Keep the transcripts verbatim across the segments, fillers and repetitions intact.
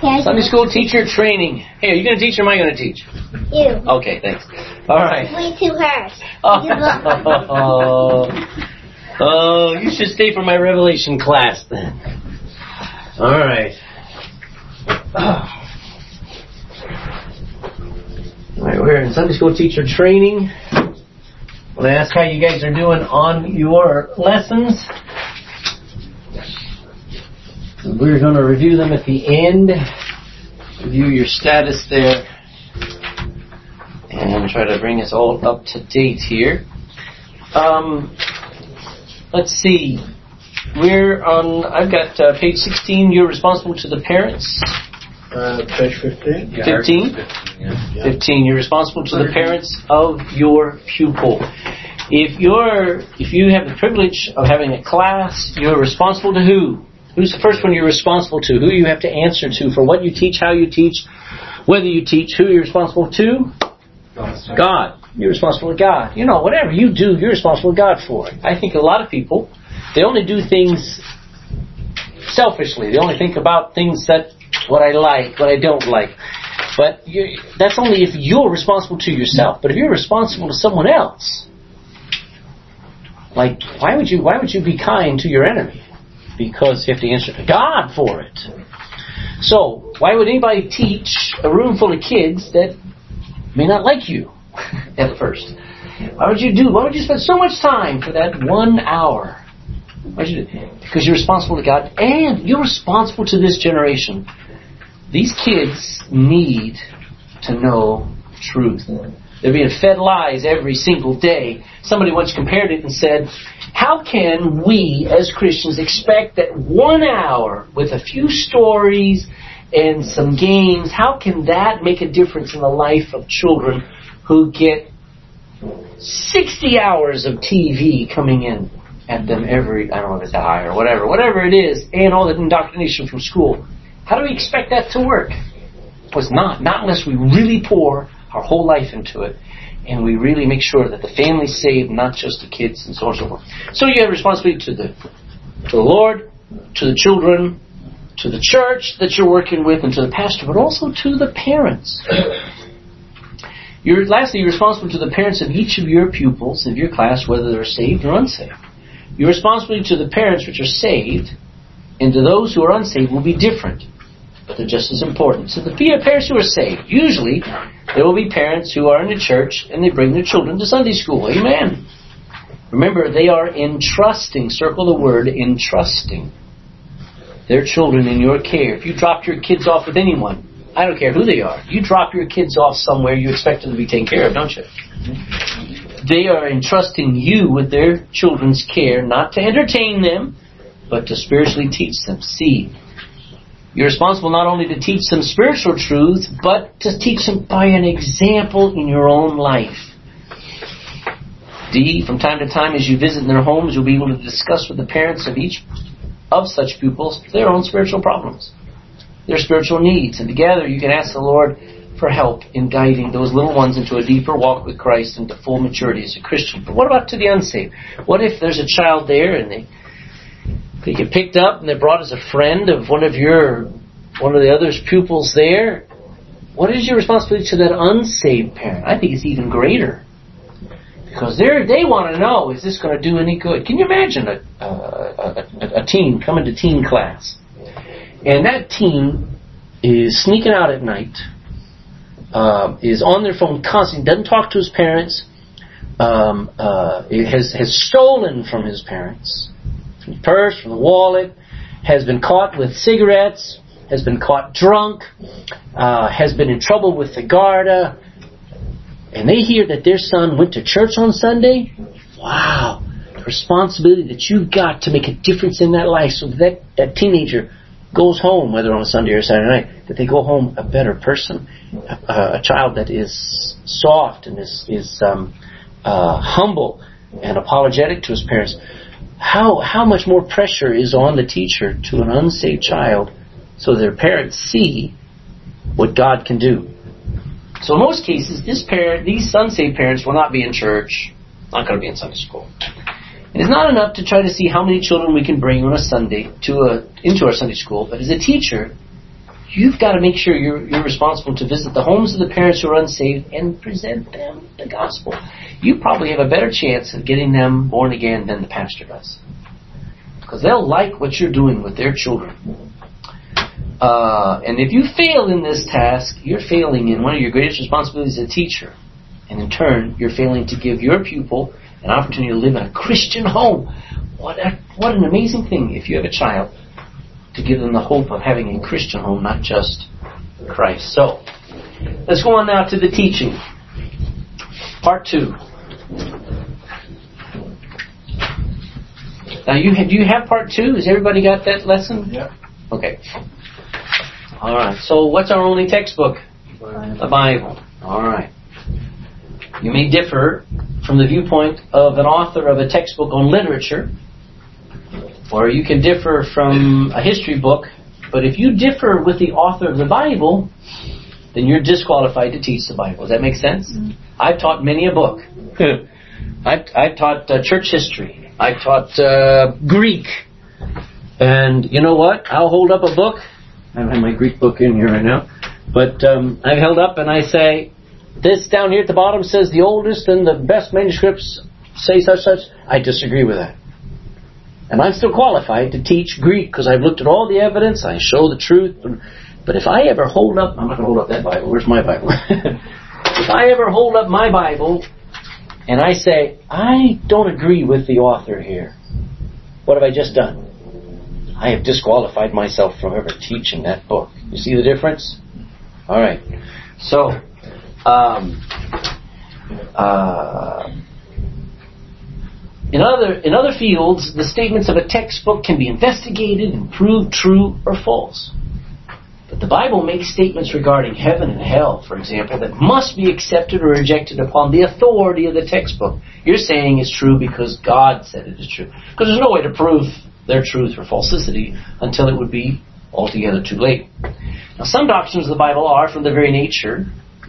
Okay. Sunday school teacher training. Hey, are you going to teach or am I going to teach? You. Okay, thanks. All right. Me too, hers. Oh, oh, you should stay for my Revelation class then. All right. All right, we're in Sunday school teacher training. I'm going to ask how you guys are doing on your lessons. We're going to review them at the end. Review your status there. And try to bring us all up to date here. Um, let's see. We're on, I've got uh, page sixteen. You're responsible to the parents. Uh, page fifteen. Yeah, fifteen? Yeah. fifteen. You're responsible to the parents of your pupil. If you're, if you have the privilege of having a class, you're responsible to who? Who's the first one you're responsible to? Who you have to answer to for what you teach, how you teach, whether you teach, who you're responsible to? God. You're responsible to God. You know, whatever you do, you're responsible to God for it. I think a lot of people, they only do things selfishly. They only think about things that, what I like, what I don't like. But you're, that's only if you're responsible to yourself. But if you're responsible to someone else, like, why would you, why would you be kind to your enemy? Because you have to answer to God for it. So, why would anybody teach a room full of kids that may not like you at first? Why would you do? Why would you spend so much time for that one hour? Why would you do? Because you're responsible to God and you're responsible to this generation. These kids need to know truth. They're being fed lies every single day. Somebody once compared it and said, how can we as Christians expect that one hour with a few stories and some games, how can that make a difference in the life of children who get sixty hours of T V coming in at them every, I don't know if it's a high or whatever, whatever it is, and all the indoctrination from school? How do we expect that to work? Well, it's not. Not unless we really pour our whole life into it. And we really make sure that the family's saved, not just the kids, and so on and so forth. So you have responsibility to the to the Lord, to the children, to the church that you're working with, and to the pastor, but also to the parents. You're, lastly, you're responsible to the parents of each of your pupils, of your class, whether they're saved or unsaved. Your responsibility to the parents which are saved, and to those who are unsaved will be different, but they're just as important. So the parents who are saved, usually there will be parents who are in the church and they bring their children to Sunday school. Amen. Remember, they are entrusting, circle the word, entrusting their children in your care. If you dropped your kids off with anyone, I don't care who they are, you drop your kids off somewhere, you expect them to be taken care of, don't you? They are entrusting you with their children's care, not to entertain them, but to spiritually teach them. See, you're responsible not only to teach them spiritual truths, but to teach them by an example in your own life. D, from time to time as you visit their homes, you'll be able to discuss with the parents of each of such pupils their own spiritual problems, their spiritual needs. And together you can ask the Lord for help in guiding those little ones into a deeper walk with Christ and to full maturity as a Christian. But what about to the unsaved? What if there's a child there and they They get picked up and they're brought as a friend of one of your, one of the other pupils there? What is your responsibility to that unsaved parent? I think it's even greater. Because they they want to know, is this going to do any good? Can you imagine a, a, a, a teen coming to teen class? And that teen is sneaking out at night, uh, is on their phone constantly, doesn't talk to his parents, um, uh, has, has stolen from his parents, from the purse, from the wallet, has been caught with cigarettes, has been caught drunk, uh, has been in trouble with the Garda, and they hear that their son went to church on Sunday. Wow, the responsibility that you've got to make a difference in that life, so that that teenager goes home, whether on a Sunday or Saturday night, that they go home a better person, a, a child that is soft and is is um, uh, humble and apologetic to his parents. How how much more pressure is on the teacher to an unsaved child so their parents see what God can do? So in most cases, this parent, these unsaved parents will not be in church, not going to be in Sunday school. And it's not enough to try to see how many children we can bring on a Sunday to a into our Sunday school, but as a teacher, you've got to make sure you're, you're responsible to visit the homes of the parents who are unsaved and present them the gospel. You probably have a better chance of getting them born again than the pastor does. Because they'll like what you're doing with their children. Uh, and if you fail in this task, you're failing in one of your greatest responsibilities as a teacher. And in turn, you're failing to give your pupil an opportunity to live in a Christian home. What a, what an amazing thing if you have a child to give them the hope of having a Christian home, not just Christ. So, let's go on now to the teaching. Part two. Now, you do you have part two? Has everybody got that lesson? Yeah. Okay. All right. So, what's our only textbook? The Bible. All right. You may differ from the viewpoint of an author of a textbook on literature, or you can differ from a history book, but if you differ with the author of the Bible, then you're disqualified to teach the Bible. Does that make sense? Mm-hmm. I've taught many a book. I've, I've taught uh, church history. I've taught uh, Greek. And you know what? I'll hold up a book. I don't have my Greek book in here right now. But um, I've held up and I say, this down here at the bottom says the oldest and the best manuscripts say such, such. I disagree with that. And I'm still qualified to teach Greek because I've looked at all the evidence. I show the truth. But if I ever hold up... I'm not going to hold up that Bible. Where's my Bible? If I ever hold up my Bible and I say, I don't agree with the author here, what have I just done? I have disqualified myself from ever teaching that book. You see the difference? All right. So, um, uh, in other in other fields, the statements of a textbook can be investigated and proved true or false. But the Bible makes statements regarding heaven and hell, for example, that must be accepted or rejected upon the authority of the textbook. You're saying it's true because God said it is true. Because there's no way to prove their truth or falsity until it would be altogether too late. Now, some doctrines of the Bible are, from their very nature,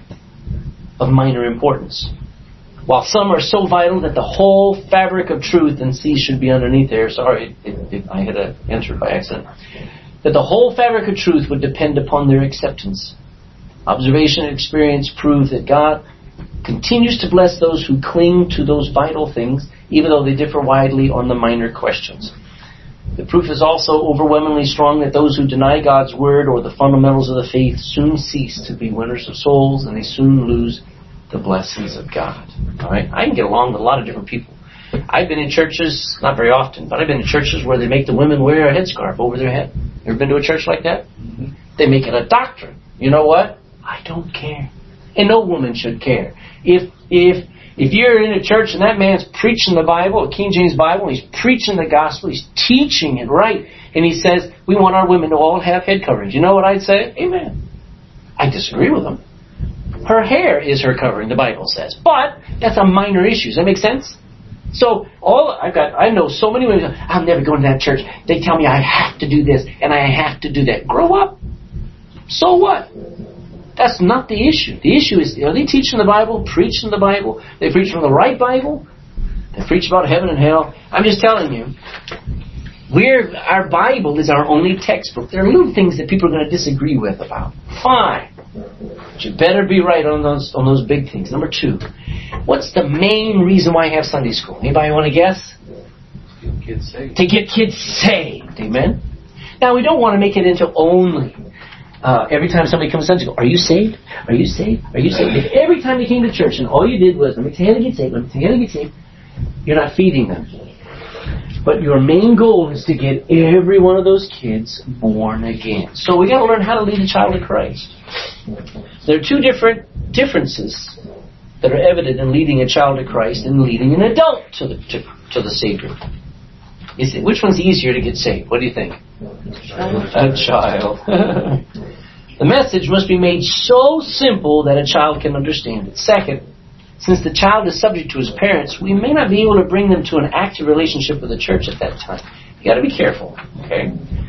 of minor importance, while some are so vital that the whole fabric of truth, and see should be underneath there, sorry, it, it, it, I had to enter it by accident, that the whole fabric of truth would depend upon their acceptance. Observation and experience prove that God continues to bless those who cling to those vital things, even though they differ widely on the minor questions. The proof is also overwhelmingly strong that those who deny God's word or the fundamentals of the faith soon cease to be winners of souls, and they soon lose the blessings of God. All right, I can get along with a lot of different people. I've been in churches, not very often, but I've been in churches where they make the women wear a headscarf over their head. You ever been to a church like that? Mm-hmm. They make it a doctrine. You know what? I don't care. And no woman should care. If if if you're in a church and that man's preaching the Bible, a King James Bible, and he's preaching the gospel, he's teaching it right, and he says, we want our women to all have head coverings. You know what I'd say? Amen. I disagree with him. Her hair is her covering, the Bible says. But that's a minor issue. Does that make sense? So all I've got, I know so many women. I'm never going to that church. They tell me I have to do this and I have to do that. Grow up. So what? That's not the issue. The issue is, are they teaching the Bible, preaching the Bible? They preach from the right Bible. They preach about heaven and hell. I'm just telling you, we're our Bible is our only textbook. There are little things that people are going to disagree with about. Fine. But you better be right on those on those big things. Number two, what's the main reason why I have Sunday school? Anybody want to guess? Kids saved. To get kids saved. Amen? Now, we don't want to make it into only uh, every time somebody comes to Sunday school, are you saved? Are you saved? Are you saved? If every time you came to church and all you did was, let me tell you how to get saved, let me tell you how to get saved, you're not feeding them. But your main goal is to get every one of those kids born again. So we got to learn how to lead a child to Christ. There are two different differences that are evident in leading a child to Christ and leading an adult to the to, to the Savior. You see, which one's easier to get saved? What do you think? A child. The message must be made so simple that a child can understand it. Second, since the child is subject to his parents, we may not be able to bring them to an active relationship with the church at that time. You got to be careful. Okay,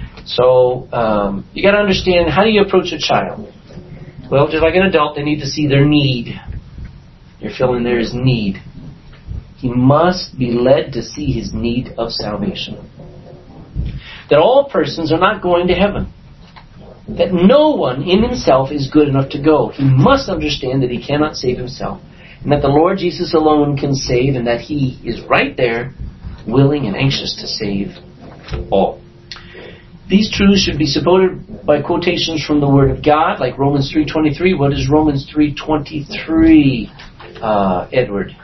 so um, you got to understand, how do you approach a child? Well, just like an adult, they need to see their need. You're filling there his need. He must be led to see his need of salvation. That all persons are not going to heaven. that no one in himself is good enough to go. He must understand that he cannot save himself, and that the Lord Jesus alone can save, and that he is right there, willing and anxious to save all. These truths should be supported by quotations from the Word of God, like Romans three twenty-three. What is Romans three twenty-three, uh, Edward?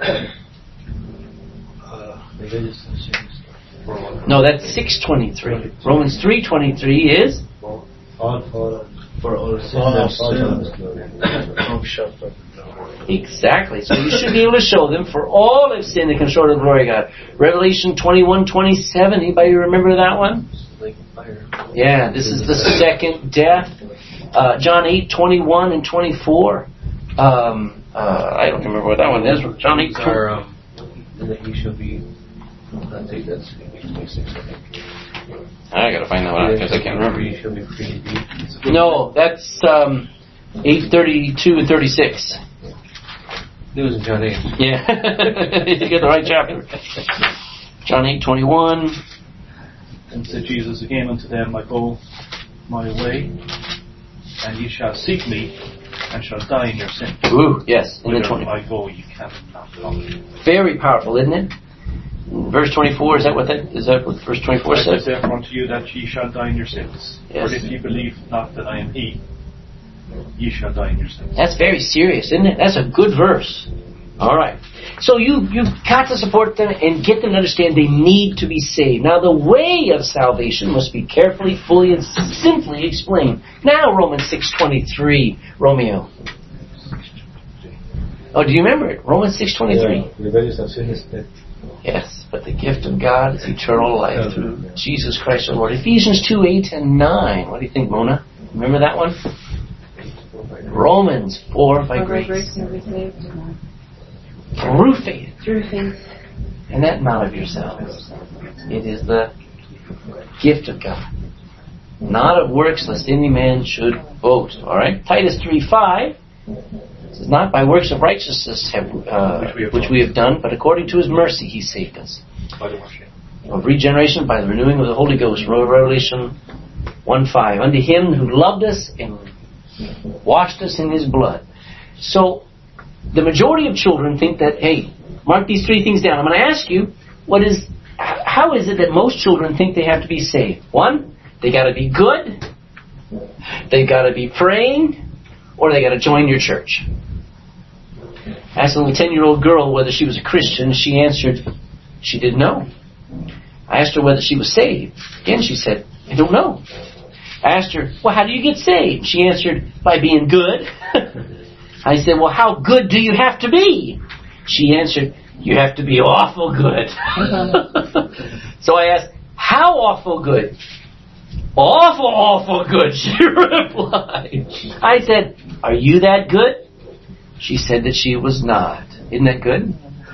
No, that's six twenty-three. Romans three twenty-three is? All for, For all all sin. Exactly. So you should be able to show them, for all have sinned and come short of the glory of God. Revelation twenty-one twenty-seven. Anybody remember that one? Like fire. Yeah, this is the second death. Uh, John eight twenty-one and twenty-four. Um, uh, I don't remember what that one is. John eight. Are, um, and that he shall be. I think that's twenty-six. I think. I gotta find that one out because I can't remember. He shall be free indeed. No, that's um, eight thirty-two and thirty-six. It was in John eight. Yeah, you get the right chapter. John eight twenty-one. And said Jesus again unto them, I go my way, and ye shall seek me, and shall die in your sin. Ooh, yes, in the Whither twenty. I go, ye cannot come. Very powerful, isn't it? Verse twenty-four, is that what that is that what verse twenty-four I says? said therefore unto you that ye shall die in your sins. Yes. For if ye believe not that I am he, ye shall die in your sins. That's very serious, isn't it? That's a good verse. All right. So you, you've got to support them and get them to understand they need to be saved. Now, the way of salvation must be carefully, fully, and simply explained. Now, Romans six twenty-three, Romeo. Oh, do you remember it? Romans six twenty-three. Yeah, the wages of sin is death. Yes, but the gift of God is eternal life through Jesus Christ our Lord. Ephesians two, eight, and nine. What do you think, Mona? Remember that one? Romans four, by grace. Through faith. Through faith. And that not of yourselves. It is the gift of God. Not of works, lest any man should boast. Alright? Titus three, five. It says, not by works of righteousness have, uh, Which we have which we have done, but according to his mercy he saved us. By the worship. Of regeneration by the renewing of the Holy Ghost. Revelation one, five. Unto him who loved us and washed us in his blood. So, the majority of children think that, hey, mark these three things down. I'm going to ask you, what is, how is it that most children think they have to be saved? One, they got to be good, they got to be praying, or they got to join your church. Asked a little ten-year-old girl whether she was a Christian. She answered, she didn't know. I asked her whether she was saved. Again, she said, I don't know. I asked her, well, how do you get saved? She answered, by being good. I said, well, how good do you have to be? She answered, you have to be awful good. So I asked, how awful good? Awful, awful good, she replied. I said, are you that good? She said that she was not. Isn't that good?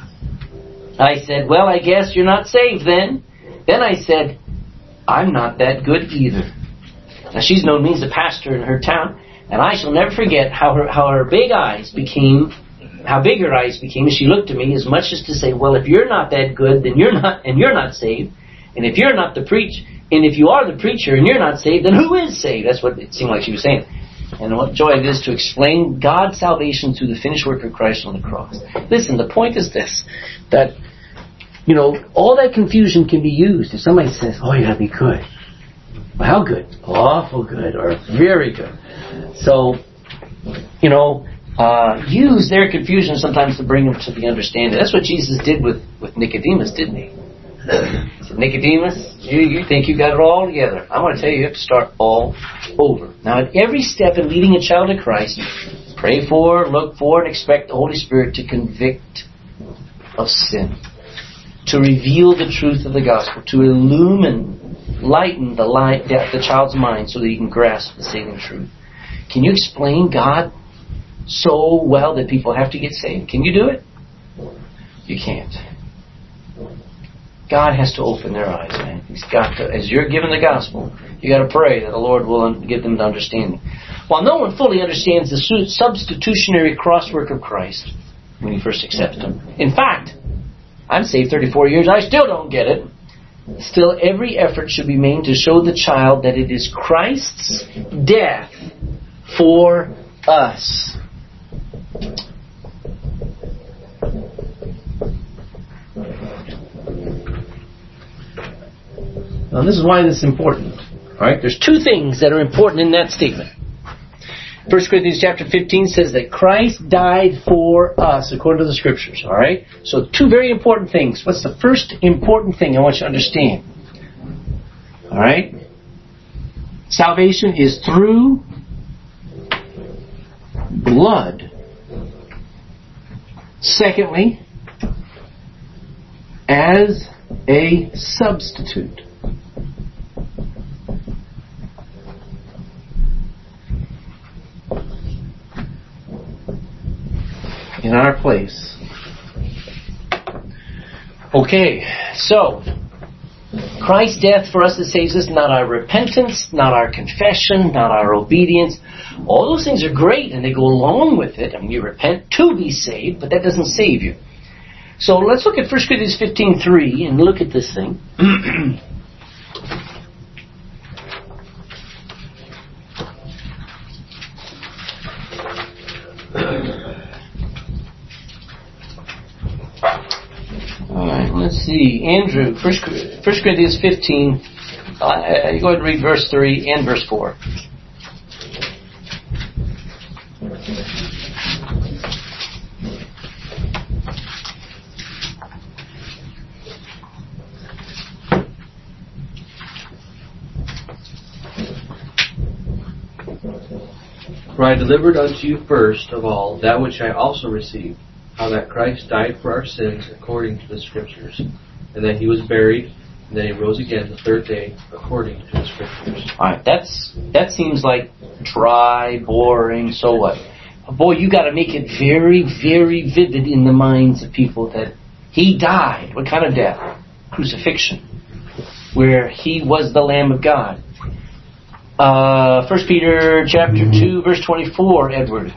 I said, well, I guess you're not saved then. Then I said, I'm not that good either. Now, she's known me as a pastor in her town, and I shall never forget how her how her big eyes became, how big her eyes became as she looked at me, as much as to say, well, if you're not that good, then you're not, and you're not saved. And if you're not the preach, and if you are the preacher and you're not saved, then who is saved? That's what it seemed like she was saying. And what joy it is to explain God's salvation through the finished work of Christ on the cross. Listen, the point is this, that, you know, all that confusion can be used. If somebody says, oh, you gotta be good. Well, how good? Awful good, or very good. So, you know, uh, use their confusion sometimes to bring them to the understanding. That's what Jesus did with, with Nicodemus, didn't he? He said, Nicodemus, you, you think you got it all together. I want to tell you, you have to start all over. Now, at every step in leading a child to Christ, pray for, look for, and expect the Holy Spirit to convict of sin, to reveal the truth of the gospel, to illumine, lighten the, light, the, the child's mind so that he can grasp the saving truth. Can you explain God so well that people have to get saved? Can you do it? You can't. God has to open their eyes, man. He's got to, as you're given the gospel, you got to pray that the Lord will un- give them the understanding. While no one fully understands the su- substitutionary crosswork of Christ when he first accepts him. In fact, I'm saved thirty-four years, I still don't get it. Still, every effort should be made to show the child that it is Christ's death for us. Now, this is why this is important. All right, there's two things that are important in that statement. First Corinthians chapter fifteen says that Christ died for us, according to the Scriptures. All right? So two very important things. What's the first important thing I want you to understand? All right? Salvation is through blood. Secondly, as a substitute. In our place. Okay, so Christ's death for us that saves us, not our repentance, not our confession, not our obedience. All those things are great and they go along with it. I mean, you repent to be saved, but that doesn't save you. So let's look at First Corinthians fifteen three and look at this thing. Let's see, Andrew, First Corinthians fifteen, uh, you go ahead and read verse three and verse four. For I delivered unto you first of all that which I also received, how that Christ died for our sins according to the Scriptures, and that He was buried, and that He rose again the third day according to the Scriptures. Alright, that's that seems like dry, boring, so what? Boy, you got to make it very, very vivid in the minds of people that He died. What kind of death? Crucifixion. Where He was the Lamb of God. Uh, First Peter chapter two, verse twenty-four, Edward.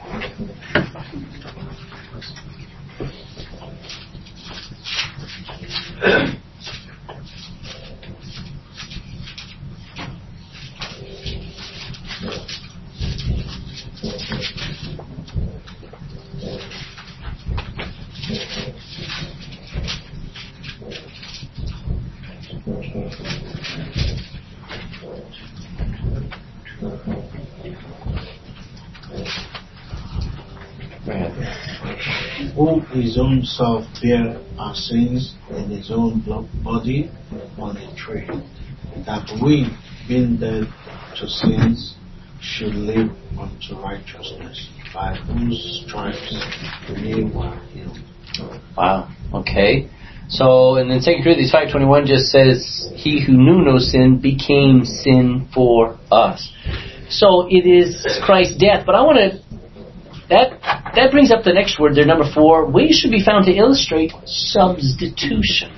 Who His own self bare our sins in His own body on a tree, that we, being dead to sins, should live unto righteousness, by whose stripes we were healed. Wow. Okay. So, and then Second Corinthians five twenty-one just says, He who knew no sin became sin for us. So it is Christ's death. But I want to, that that brings up the next word there, number four. Ways should be found to illustrate substitution.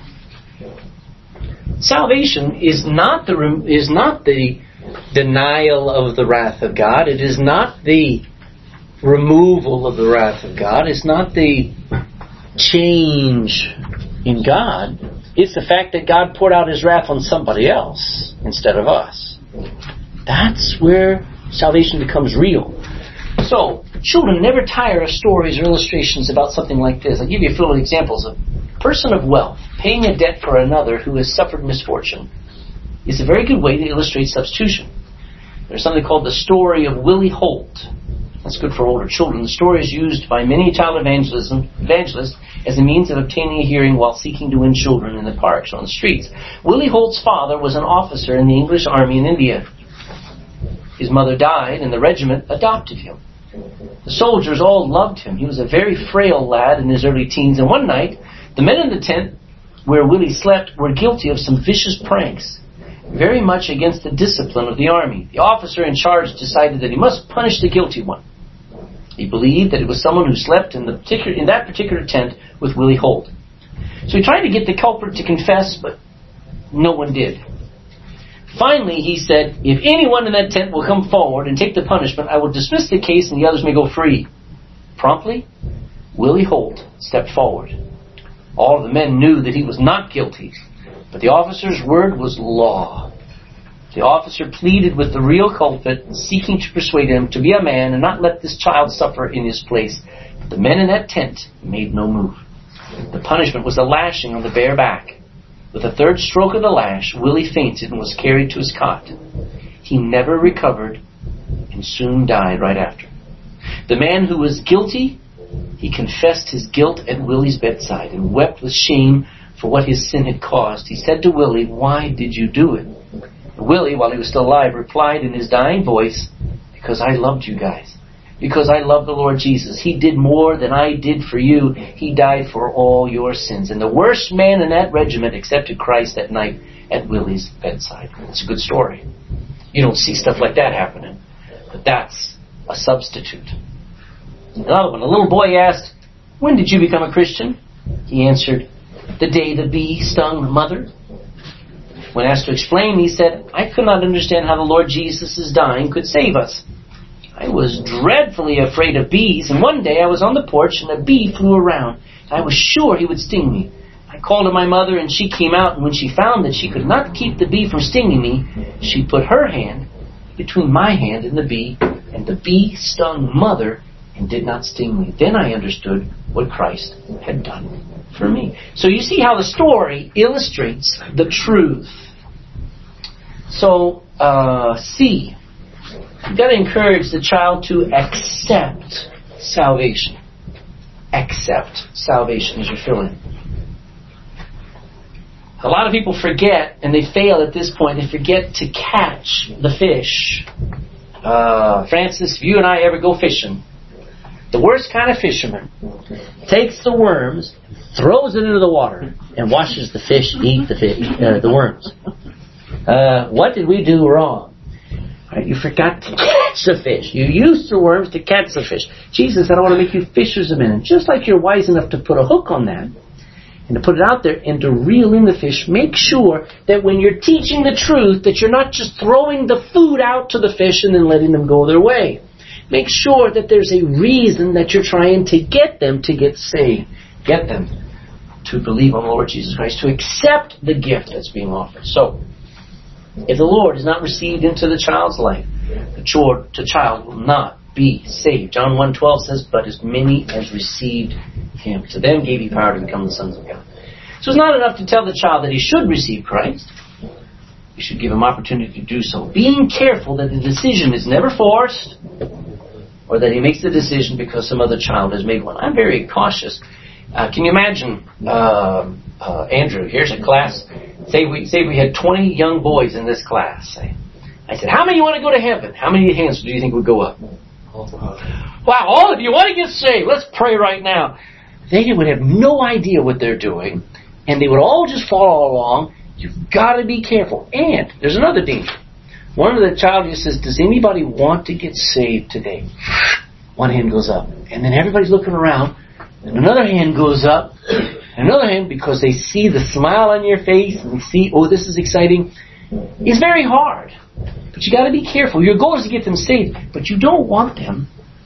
Salvation is not the is not the denial of the wrath of God. It is not the removal of the wrath of God. It's not the change in God. It's the fact that God poured out His wrath on somebody else instead of us. That's where salvation becomes real. So, children never tire of stories or illustrations about something like this. I'll give you a few examples. A person of wealth paying a debt for another who has suffered misfortune is a very good way to illustrate substitution. There's something called the story of Willie Holt. That's good for older children. The story is used by many child evangelism, evangelists as a means of obtaining a hearing while seeking to win children in the parks or on the streets. Willie Holt's father was an officer in the English Army in India. His mother died, and the regiment adopted him. The soldiers all loved him. He was a very frail lad in his early teens, and one night, the men in the tent where Willie slept were guilty of some vicious pranks, very much against the discipline of the army. The officer in charge decided that he must punish the guilty one. He believed that it was someone who slept in the particular in that particular tent with Willie Holt. So he tried to get the culprit to confess, but no one did. Finally, he said, if anyone in that tent will come forward and take the punishment, I will dismiss the case and the others may go free. Promptly, Willie Holt stepped forward. All of the men knew that he was not guilty. But the officer's word was law. The officer pleaded with the real culprit, seeking to persuade him to be a man and not let this child suffer in his place. But the men in that tent made no move. The punishment was a lashing on the bare back. With the third stroke of the lash, Willie fainted and was carried to his cot. He never recovered and soon died right after. The man who was guilty, he confessed his guilt at Willie's bedside and wept with shame for what his sin had caused. He said to Willie, "Why did you do it?" Willie, while he was still alive, replied in his dying voice, "Because I loved you guys. Because I love the Lord Jesus. He did more than I did for you. He died for all your sins." And the worst man in that regiment accepted Christ that night at Willie's bedside. It's a good story. You don't see stuff like that happening. But that's a substitute. Another one. A little boy asked, "When did you become a Christian?" He answered, "The day the bee stung mother." When asked to explain, he said, "I could not understand how the Lord Jesus' dying could save us. I was dreadfully afraid of bees, and one day I was on the porch and a bee flew around. I was sure he would sting me. I called to my mother and she came out, and when she found that she could not keep the bee from stinging me, she put her hand between my hand and the bee, and the bee stung mother and did not sting me. Then I understood what Christ had done for me." So you see how the story illustrates the truth. So, uh, C. You've got to encourage the child to accept salvation. Accept salvation as you fill in. A lot of people forget, and they fail at this point, they forget to catch the fish. Uh, Francis, if you and I ever go fishing, the worst kind of fisherman takes the worms, throws it into the water, and watches the fish eat the fish, uh, the worms. Uh, what did we do wrong? Right, you forgot to catch the fish. You used the worms to catch the fish. Jesus said, "I want to make you fishers of men." And just like you're wise enough to put a hook on that, and to put it out there, and to reel in the fish, make sure that when you're teaching the truth, that you're not just throwing the food out to the fish and then letting them go their way. Make sure that there's a reason that you're trying to get them to get saved. Get them to believe on the Lord Jesus Christ, to accept the gift that's being offered. So, if the Lord is not received into the child's life, the child will not be saved. John one twelve says, "But as many as received him, to them gave he power to become the sons of God." So it's not enough to tell the child that he should receive Christ. You should give him opportunity to do so, being careful that the decision is never forced, or that he makes the decision because some other child has made one. I'm very cautious. Uh, can you imagine, uh, uh, Andrew, here's a class. Say we say we had twenty young boys in this class. I said, "How many want to go to heaven?" How many hands do you think would go up? Wow, all of you want to get saved. Let's pray right now. They would have no idea what they're doing, and they would all just follow along. You've got to be careful. And there's another danger. One of the child just says, "Does anybody want to get saved today?" One hand goes up, and then everybody's looking around, and another hand goes up, and another hand, because they see the smile on your face, and they see, "Oh, this is exciting." It's very hard. But you got to be careful. Your goal is to get them saved, but you don't want them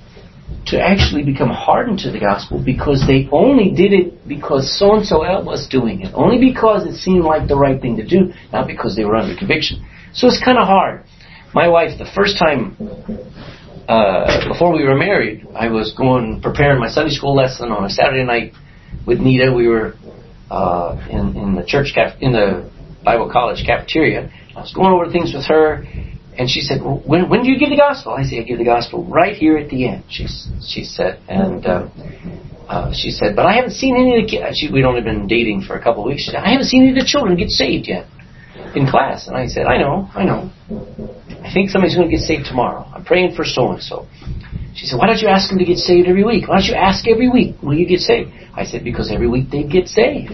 to actually become hardened to the gospel because they only did it because so-and-so else was doing it. Only because it seemed like the right thing to do, not because they were under conviction. So it's kind of hard. My wife, the first time uh, before we were married, I was going preparing my Sunday school lesson on a Saturday night with Nita. We were uh, in, in the church caf- in the Bible college cafeteria. I was going over things with her, and she said, well, when, when do you give the gospel? I said, I give the gospel right here at the end, she, she said. And uh, uh, she said, but I haven't seen any of the kids. We'd only been dating for a couple of weeks. She said, I haven't seen any of the children get saved yet in class. And I said, I know, I know. I think somebody's going to get saved tomorrow. I'm praying for so-and-so. She said, why don't you ask them to get saved every week? Why don't you ask every week, will you get saved? I said, because every week they get saved.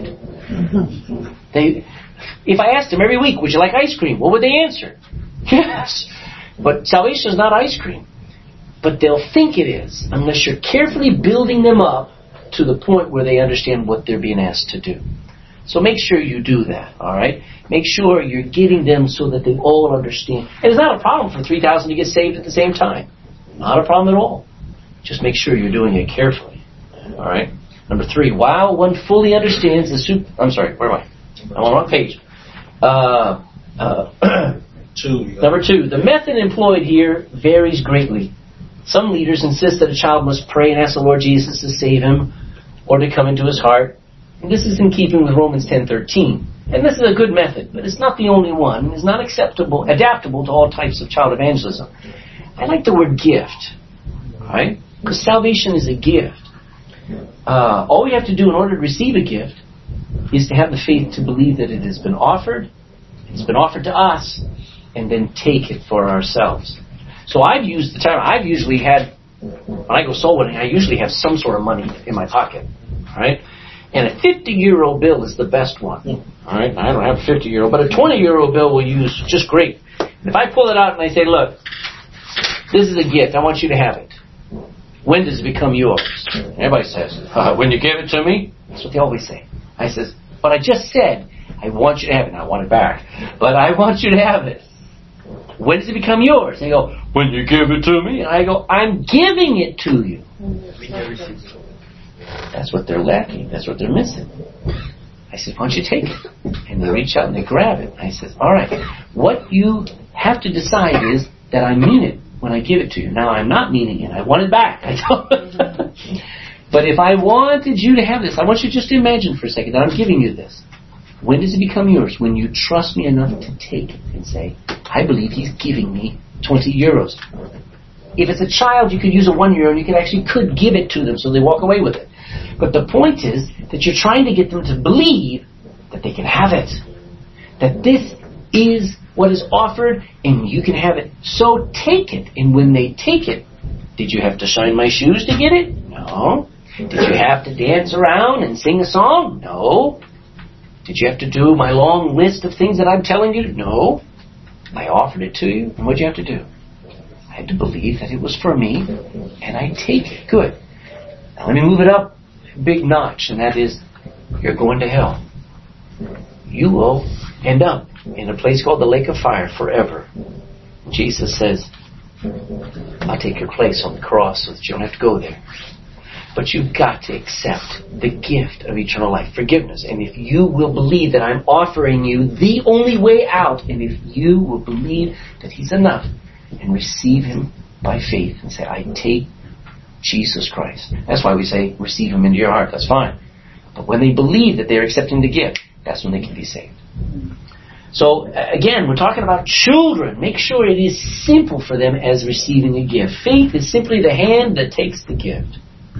They... If I asked them every week, would you like ice cream? What would they answer? Yes. But salvation is not ice cream. But they'll think it is unless you're carefully building them up to the point where they understand what they're being asked to do. So make sure you do that, all right? Make sure you're getting them so that they all understand. And it's not a problem for three thousand to get saved at the same time. Not a problem at all. Just make sure you're doing it carefully, all right? Number three, while one fully understands the super... I'm sorry, where am I? I'm on the wrong page. Uh, uh, Two. yeah. number two, the method employed here varies greatly. Some leaders insist that a child must pray and ask the Lord Jesus to save him or to come into his heart. And this is in keeping with Romans ten thirteen. And this is a good method, but it's not the only one. It's not acceptable, adaptable to all types of child evangelism. I like the word gift, right? Because salvation is a gift. Uh, all we have to do in order to receive a gift is to have the faith to believe that it has been offered, it's been offered to us, and then take it for ourselves. So I've used the term, I've usually had, when I go soul winning, I usually have some sort of money in my pocket, right? And a fifty euro bill is the best one, all right? I don't have a fifty euro, but a twenty euro bill will use just great. If I pull it out and I say, look, this is a gift, I want you to have it. When does it become yours? Everybody says, uh, when you give it to me? That's what they always say. I says, but I just said, I want you to have it. Now I want it back. But I want you to have it. When does it become yours? They go, when you give it to me. And I go, I'm giving it to you. That's what they're lacking. That's what they're missing. I said, why don't you take it? And they reach out and they grab it. I said, all right. What you have to decide is that I mean it when I give it to you. Now I'm not meaning it. I want it back. I told But if I wanted you to have this, I want you just to imagine for a second that I'm giving you this. When does it become yours? When you trust me enough to take it and say, I believe he's giving me twenty euros. If it's a child, you could use a one euro and you could actually could give it to them so they walk away with it. But the point is that you're trying to get them to believe that they can have it. That this is what is offered and you can have it. So take it. And when they take it, did you have to shine my shoes to get it? No. Did you have to dance around and sing a song? No. Did you have to do my long list of things that I'm telling you? No. I offered it to you. And what did you have to do? I had to believe that it was for me, and I take it. Good. Now let me move it up a big notch, and that is, you're going to hell. You will end up in a place called the lake of fire forever. Jesus says, I'll take your place on the cross so that you don't have to go there. But you've got to accept the gift of eternal life, forgiveness. And if you will believe that I'm offering you the only way out, and if you will believe that he's enough, and receive him by faith, and say, I take Jesus Christ. That's why we say, receive him into your heart. That's fine. But when they believe that they're accepting the gift, that's when they can be saved. So, again, we're talking about children. Make sure it is simple for them as receiving a gift. Faith is simply the hand that takes the gift.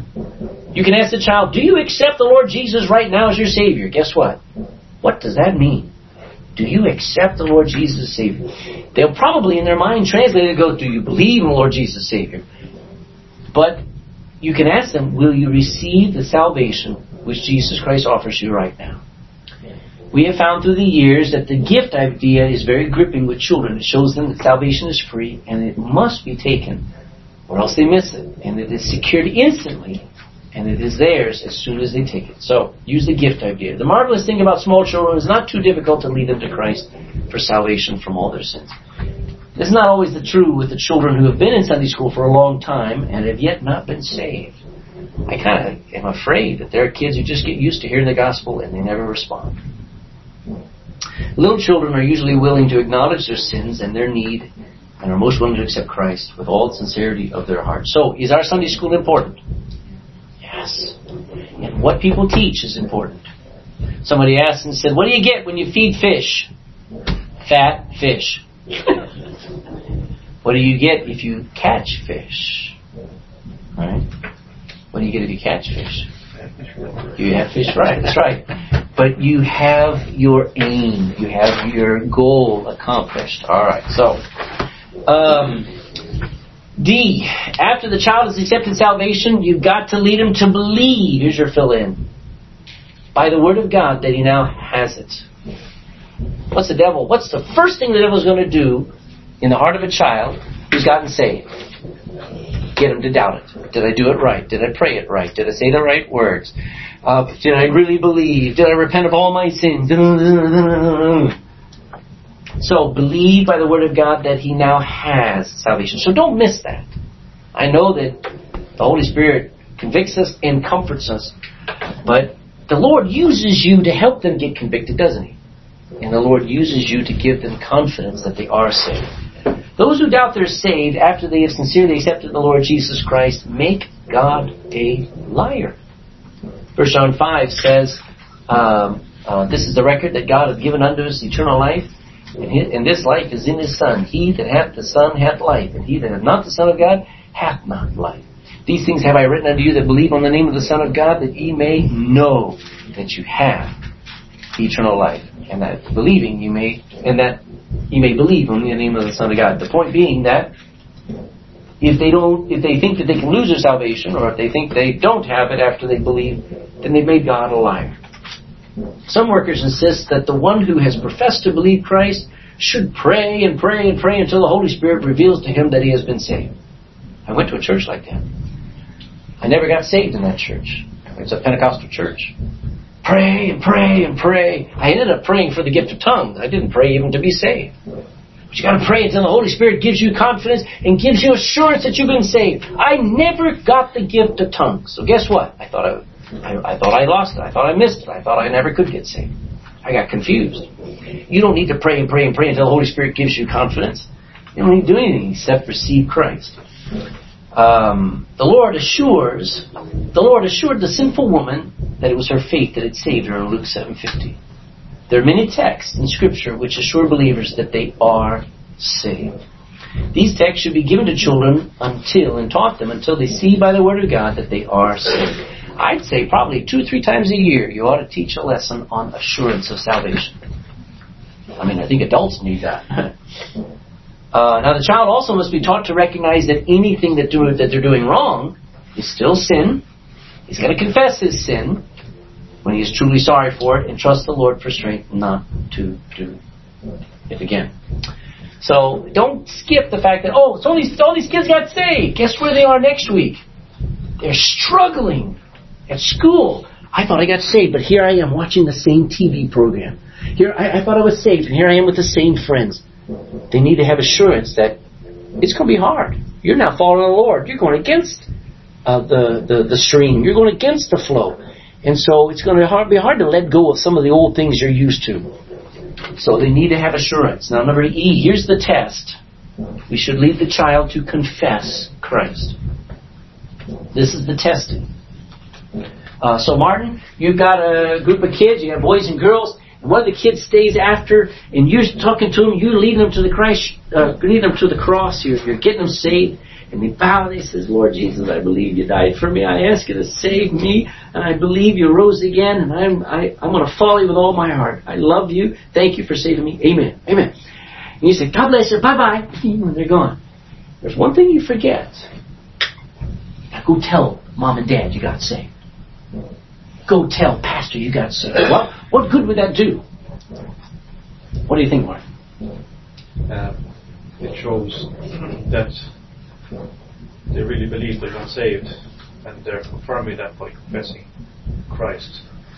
You can ask the child, do you accept the Lord Jesus right now as your Savior? Guess what? What does that mean? Do you accept the Lord Jesus as Savior? They'll probably in their mind translate it and go, do you believe in the Lord Jesus as Savior? But you can ask them, will you receive the salvation which Jesus Christ offers you right now? We have found through the years that the gift idea is very gripping with children. It shows them that salvation is free and it must be taken, or else they miss it. And it is secured instantly, and it is theirs as soon as they take it. So, use the gift idea. The marvelous thing about small children is not too difficult to lead them to Christ for salvation from all their sins. This is not always the true with the children who have been in Sunday school for a long time and have yet not been saved. I kind of am afraid that there are kids who just get used to hearing the gospel and they never respond. Little children are usually willing to acknowledge their sins and their need and are most willing to accept Christ with all the sincerity of their heart. So, is our Sunday school important? Yes. And what people teach is important. Somebody asked and said, what do you get when you feed fish? Fat fish. What do you get if you catch fish? Right? What do you get if you catch fish? You have fish, right? That's right. But you have your aim. You have your goal accomplished. All right. So, um, D. After the child has accepted salvation, you've got to lead him to believe. Here's your fill-in. By the word of God that he now has it. What's the devil? What's the first thing the devil's going to do in the heart of a child who's gotten saved? Get him to doubt it. Did I do it right? Did I pray it right? Did I say the right words? Uh, did I really believe? Did I repent of all my sins? So, believe by the word of God that he now has salvation. So don't miss that. I know that the Holy Spirit convicts us and comforts us, but the Lord uses you to help them get convicted, doesn't he? and the Lord uses you to give them confidence that they are saved. Those who doubt they're saved after they have sincerely accepted the Lord Jesus Christ make God a liar. First John five says, um, uh, this is the record that God hath given unto us eternal life, and, his, and this life is in His Son. He that hath the Son hath life, and he that hath not the Son of God hath not life. These things have I written unto you that believe on the name of the Son of God, that ye may know that you have eternal life, and that believing you may, and that you may believe on the name of the Son of God. The point being that if they don't, if they think that they can lose their salvation, or if they think they don't have it after they believe, then they've made God a liar. Some workers insist that the one who has professed to believe Christ should pray and pray and pray until the Holy Spirit reveals to him that he has been saved. I went to a church like that. I never got saved in that church. It's a Pentecostal church. Pray and pray and pray. I ended up praying for the gift of tongues. I didn't pray even to be saved. But you got to pray until the Holy Spirit gives you confidence and gives you assurance that you've been saved. I never got the gift of tongues. So guess what? I thought I, I, I thought I lost it. I thought I missed it. I thought I never could get saved. I got confused. You don't need to pray and pray and pray until the Holy Spirit gives you confidence. You don't need to do anything except receive Christ. Um, the Lord assures, the Lord assured the sinful woman that it was her faith that had saved her in Luke seven fifty. There are many texts in Scripture which assure believers that they are saved. These texts should be given to children until and taught them until they see by the Word of God that they are saved. I'd say probably two or three times a year you ought to teach a lesson on assurance of salvation. I mean, I think adults need that. Uh, now, the child also must be taught to recognize that anything that, do, that they're doing wrong is still sin. He's got to confess his sin when he is truly sorry for it and trust the Lord for strength not to do it again. So don't skip the fact that, oh, it's only all these kids got saved. Guess where they are next week? They're struggling at school. I thought I got saved, but here I am watching the same T V program. Here I, I thought I was saved, and here I am with the same friends. They need to have assurance that it's going to be hard. You're now following the Lord. You're going against uh, the, the, the stream. You're going against the flow. And so it's going to hard, be hard to let go of some of the old things you're used to. So they need to have assurance. Now, number E, here's the test. We should lead the child to confess Christ. This is the testing. Uh, so, Martin, you've got a group of kids. You got boys and girls. One of the kids stays after, and you're talking to them. You lead them to the Christ, uh, lead them to the cross. You're, you're getting them saved, and they bow. And they says, "Lord Jesus, I believe you died for me. I ask you to save me, and I believe you rose again. And I'm I, I'm going to follow you with all my heart. I love you. Thank you for saving me. Amen, amen." And you say, "God bless you. Bye bye." When they're gone, there's one thing you forget. Now go tell mom and dad you got saved. Go tell pastor you got saved. What, what good would that do? What do you think, Mark? Uh, it shows that they really believe they're not saved, and they're confirming that by confessing Christ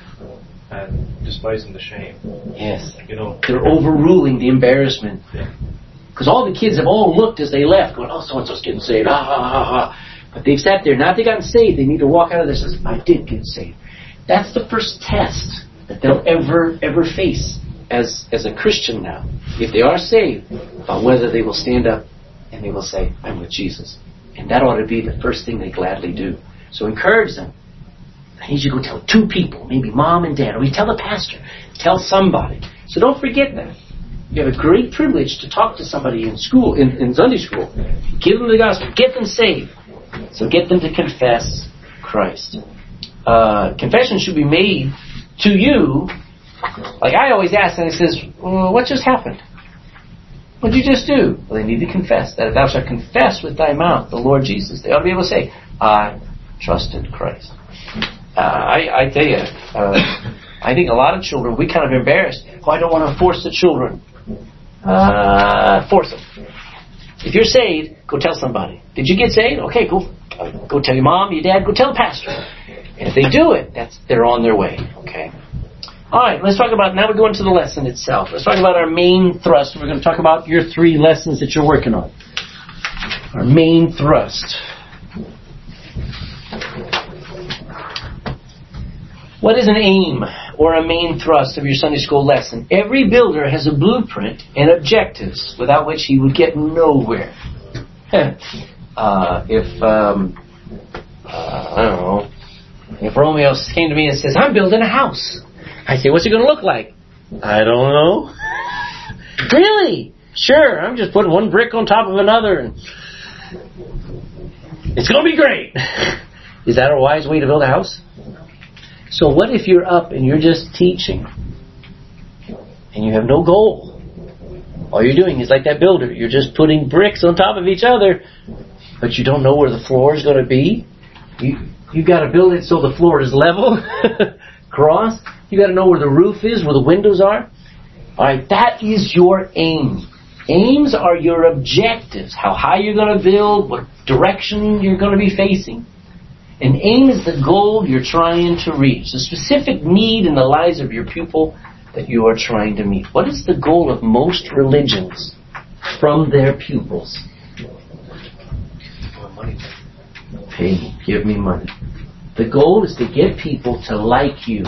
and despising the shame. Yes. You know, they're overruling the embarrassment. Yeah. Because all the kids have all looked as they left, going, "Oh, so-and-so's getting saved. Ah, ha, ha, ha." But they've sat there. Now they gotten saved. They need to walk out of this and say, "I did get saved." That's the first test that they'll ever, ever face as, as a Christian now. If they are saved, about whether they will stand up and they will say, "I'm with Jesus." And that ought to be the first thing they gladly do. So encourage them. I need you to go tell two people, maybe mom and dad, or you tell the pastor, tell somebody. So don't forget that. You have a great privilege to talk to somebody in school, in, in Sunday school. Give them the gospel. Get them saved. So get them to confess Christ. Uh, confession should be made to you. Like I always ask, and it says, well, "What just happened? What did you just do?" Well, they need to confess that if thou shalt confess with thy mouth the Lord Jesus, they ought to be able to say, "I trusted Christ." Uh, I, I tell you, uh, I think a lot of children, we kind of embarrassed. Oh, I don't want to force the children. Uh, force them. If you're saved, go tell somebody. Did you get saved? Okay, go, uh, go tell your mom, your dad, go tell the pastor. And if they do it, that's they're on their way. Okay. All right. Let's talk about now. We're going to the lesson itself. Let's talk about our main thrust. We're going to talk about your three lessons that you're working on. Our main thrust. What is an aim? or a main thrust of your Sunday school lesson. Every builder has a blueprint and objectives without which he would get nowhere. uh, if, um, uh, I don't know, if Romeo came to me and says, I'm building a house. I say, what's it going to look like? I don't know. Really? Sure, I'm just putting one brick on top of another and it's going to be great. Is that a wise way to build a house? So what if you're up and you're just teaching and you have no goal? All you're doing is like that builder. You're just putting bricks on top of each other, but you don't know where the floor is going to be. You, you've got to build it so the floor is level, cross. You've got to know where the roof is, where the windows are. All right, that is your aim. Aims are your objectives. How high you're going to build, what direction you're going to be facing. An aim is the goal you're trying to reach, the specific need in the lives of your pupil that you are trying to meet. What is the goal of most religions from their pupils? Pay me, give me money. The goal is to get people to like you.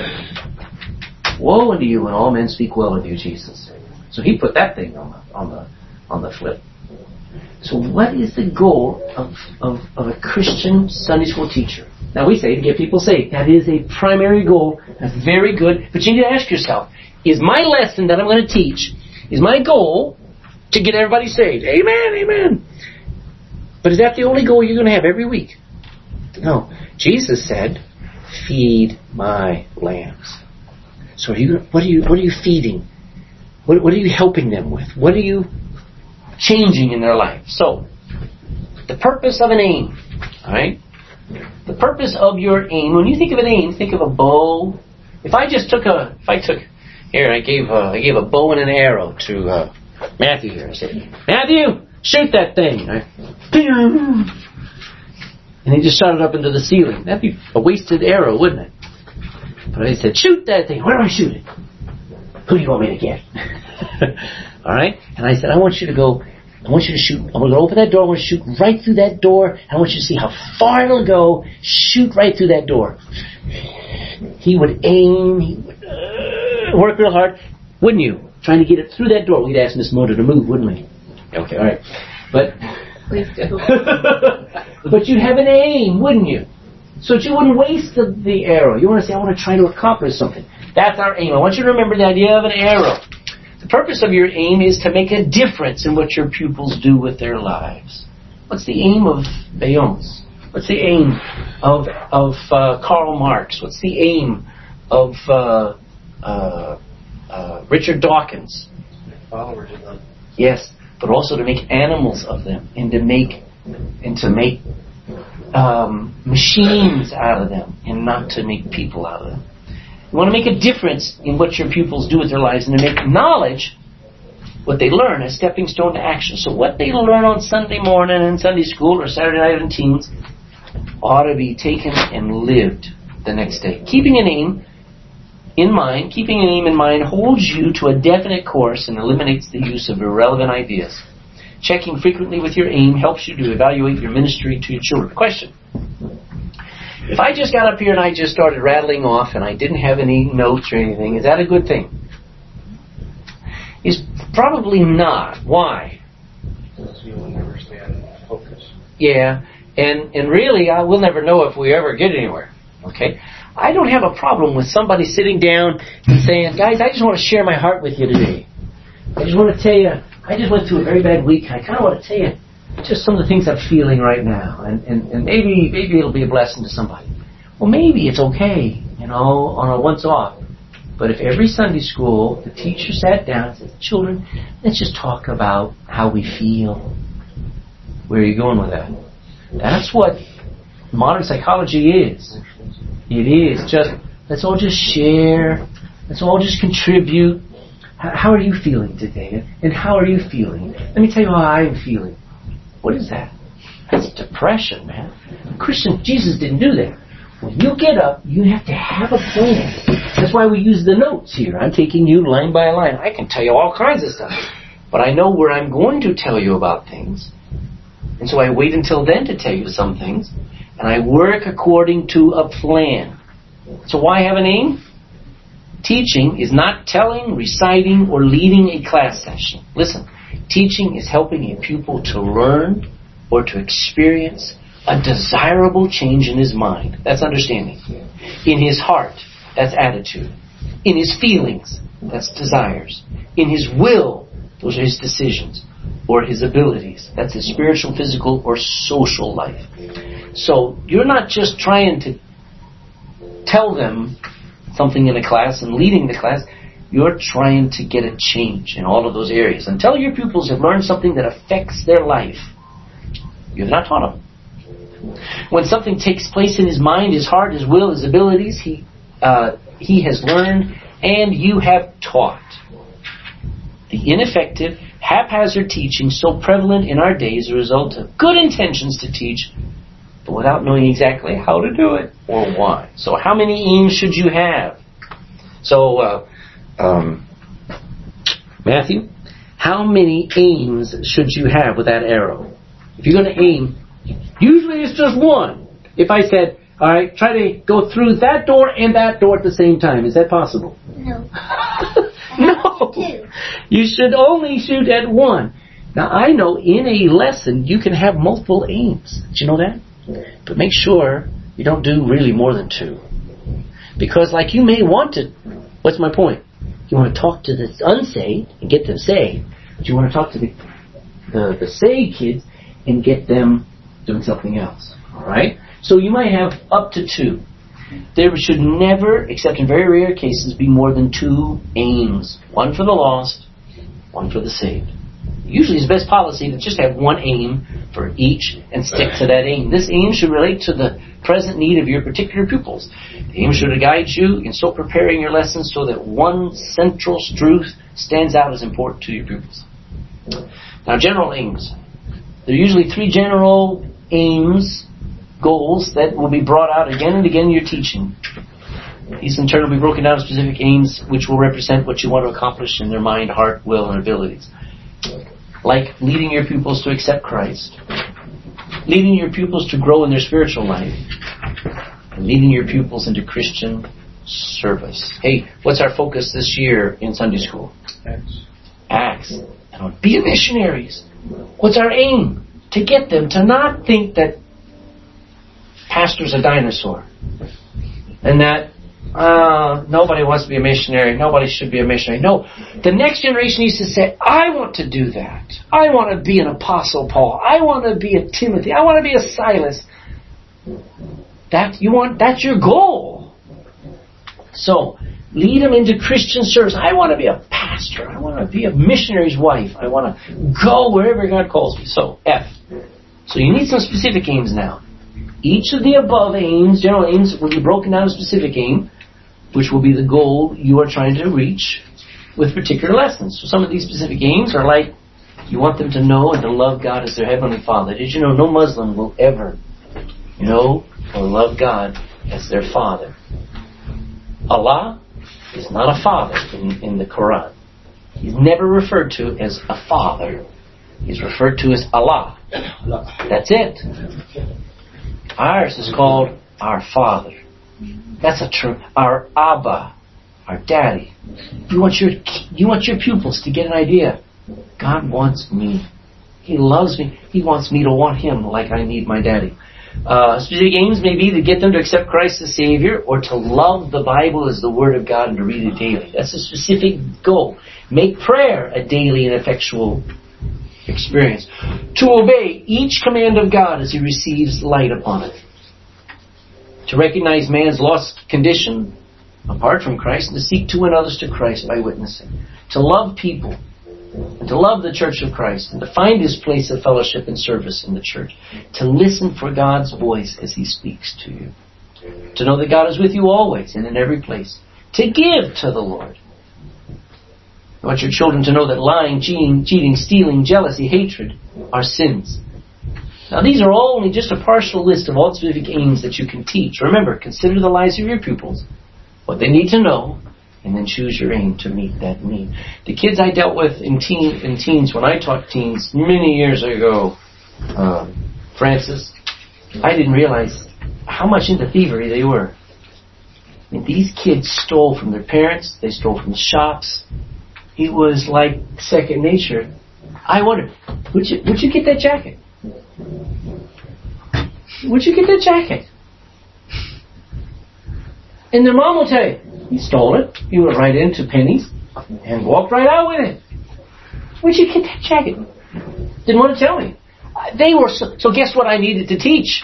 Woe unto you when all men speak well of you, Jesus. So he put that thing on the on the on the flip. So what is the goal of, of, of a Christian Sunday school teacher? Now we say to get people saved. That is a primary goal. That's very good. But you need to ask yourself, is my lesson that I'm going to teach, is my goal to get everybody saved? Amen, amen. But is that the only goal you're going to have every week? No. Jesus said, feed my lambs. So are you, what are you, what are you feeding? What, what are you helping them with? What are you changing in their life? So, the purpose of an aim, all right? The purpose of your aim. When you think of an aim, think of a bow. If I just took a, if I took here, I gave a, I gave a bow and an arrow to uh, Matthew here. I said, Matthew, shoot that thing. Right? And he just shot it up into the ceiling. That'd be a wasted arrow, wouldn't it? But I said, shoot that thing. Where do I shoot it? Who do you want me to get? All right? And I said, I want you to go, I want you to shoot, I'm going to open that door, I want you to shoot right through that door, and I want you to see how far it'll go, shoot right through that door. He would aim, he would uh, work real hard, wouldn't you? Trying to get it through that door. We'd ask Miss Motor to move, wouldn't we? Okay, all right. But, please do. But you'd have an aim, wouldn't you? So that you wouldn't waste the, the arrow. You want to say, I want to try to accomplish something. That's our aim. I want you to remember the idea of an arrow. The purpose of your aim is to make a difference in what your pupils do with their lives. What's the aim of Bayonne? What's the aim of of uh, Karl Marx? What's the aim of uh, uh, uh, Richard Dawkins? Followers of them. Yes, but also to make animals of them, and to make and to make um, machines out of them, and not to make people out of them. You want to make a difference in what your pupils do with their lives, and to make knowledge, what they learn, a stepping stone to action. So what they learn on Sunday morning in Sunday school or Saturday night in teens ought to be taken and lived the next day. Keeping an aim in mind, keeping an aim in mind holds you to a definite course and eliminates the use of irrelevant ideas. Checking frequently with your aim helps you to evaluate your ministry to your children. Question. If I just got up here and I just started rattling off and I didn't have any notes or anything, is that a good thing? It's probably not. Why? Because you will never stay on focus. Yeah, and, and really, I will never know if we ever get anywhere. Okay? I don't have a problem with somebody sitting down and saying, guys, I just want to share my heart with you today. I just want to tell you, I just went through a very bad week. I kind of want to tell you just some of the things I'm feeling right now, and, and, and maybe maybe it'll be a blessing to somebody. Well, maybe it's okay, you know, on a once-off. But if every Sunday school the teacher sat down and said, children, let's just talk about how we feel. Where are you going with that? That's what modern psychology is. It is just, let's all just share. Let's all just contribute. How are you feeling today? And how are you feeling? Let me tell you how I am feeling. What is that? That's depression, man. Christian, Jesus didn't do that. When you get up, you have to have a plan. That's why we use the notes here. I'm taking you line by line. I can tell you all kinds of stuff. But I know where I'm going to tell you about things. And so I wait until then to tell you some things. And I work according to a plan. So why have an aim? Teaching is not telling, reciting, or leading a class session. Listen, teaching is helping a pupil to learn or to experience a desirable change in his mind. That's understanding. In his heart, that's attitude. In his feelings, that's desires. In his will, those are his decisions. Or his abilities. That's his spiritual, physical, or social life. So you're not just trying to tell them something in a class and leading the class. You're trying to get a change in all of those areas. Until your pupils have learned something that affects their life, you have not taught them. When something takes place in his mind, his heart, his will, his abilities, he uh, he has learned and you have taught. The ineffective, haphazard teaching so prevalent in our day is a result of good intentions to teach, but without knowing exactly how to do it or why. So how many aims should you have? So, uh, um, Matthew, how many aims should you have with that arrow? If you're going to aim, usually it's just one. If I said, all right, try to go through that door and that door at the same time, is that possible? No. No. You should only shoot at one. Now, I know in a lesson you can have multiple aims. Did you know that? But make sure you don't do really more than two. Because like you may want to, what's my point? You want to talk to the unsaved and get them saved. But you want to talk to the, the, the saved kids and get them doing something else. Alright? So you might have up to two. There should never, except in very rare cases, be more than two aims. One for the lost, one for the saved. Usually it's best policy to just have one aim for each and stick to that aim. This aim should relate to the present need of your particular pupils. The aim should guide you in so preparing your lessons so that one central truth stands out as important to your pupils. Now, general aims. There are usually three general aims, goals that will be brought out again and again in your teaching. These in turn will be broken down into specific aims which will represent what you want to accomplish in their mind, heart, will, and abilities. Like leading your pupils to accept Christ, leading your pupils to grow in their spiritual life, and leading your pupils into Christian service. Hey, what's our focus this year in Sunday school? Acts. Acts. And be missionaries. What's our aim? To get them to not think that pastor's a dinosaur. And that uh, nobody wants to be a missionary. Nobody should be a missionary. No. The next generation needs to say, I want to do that. I want to be an Apostle Paul. I want to be a Timothy. I want to be a Silas. That you want. That's your goal. So, lead them into Christian service. I want to be a pastor. I want to be a missionary's wife. I want to go wherever God calls me. So, F. So you need some specific aims now. Each of the above aims, general aims, will be broken down to specific aim, which will be the goal you are trying to reach with particular lessons. So some of these specific aims are like, you want them to know and to love God as their Heavenly Father. Did you know no Muslim will ever know or love God as their Father? Allah is not a father in, in the Quran. He's never referred to as a father. He's referred to as Allah. That's it. Ours is called our Father. That's a term. Our Abba, our Daddy. You want your you want your pupils to get an idea. God wants me. He loves me. He wants me to want Him like I need my Daddy. Uh, specific aims may be to get them to accept Christ as Savior or to love the Bible as the Word of God and to read it daily. That's a specific goal. Make prayer a daily and effectual experience. To obey each command of God as He receives light upon it. To recognize man's lost condition apart from Christ and to seek to win others to Christ by witnessing. To love people and to love the Church of Christ and to find His place of fellowship and service in the church. To listen for God's voice as He speaks to you. To know that God is with you always and in every place. To give to the Lord. I want your children to know that lying, cheating, cheating, stealing, jealousy, hatred are sins. Now these are all only just a partial list of all specific aims that you can teach. Remember, consider the lives of your pupils, what they need to know, and then choose your aim to meet that need. The kids I dealt with in, teen, in teens, when I taught teens many years ago, um, Francis, I didn't realize how much into thievery they were. And these kids stole from their parents. They stole from the shops. It was like second nature. I wonder, would you, would you get that jacket? Would you get that jacket? And their mom will tell you, you stole it. You went right into Penny's and walked right out with it. Where'd you get that jacket? Didn't want to tell me. They were so, so guess what I needed to teach?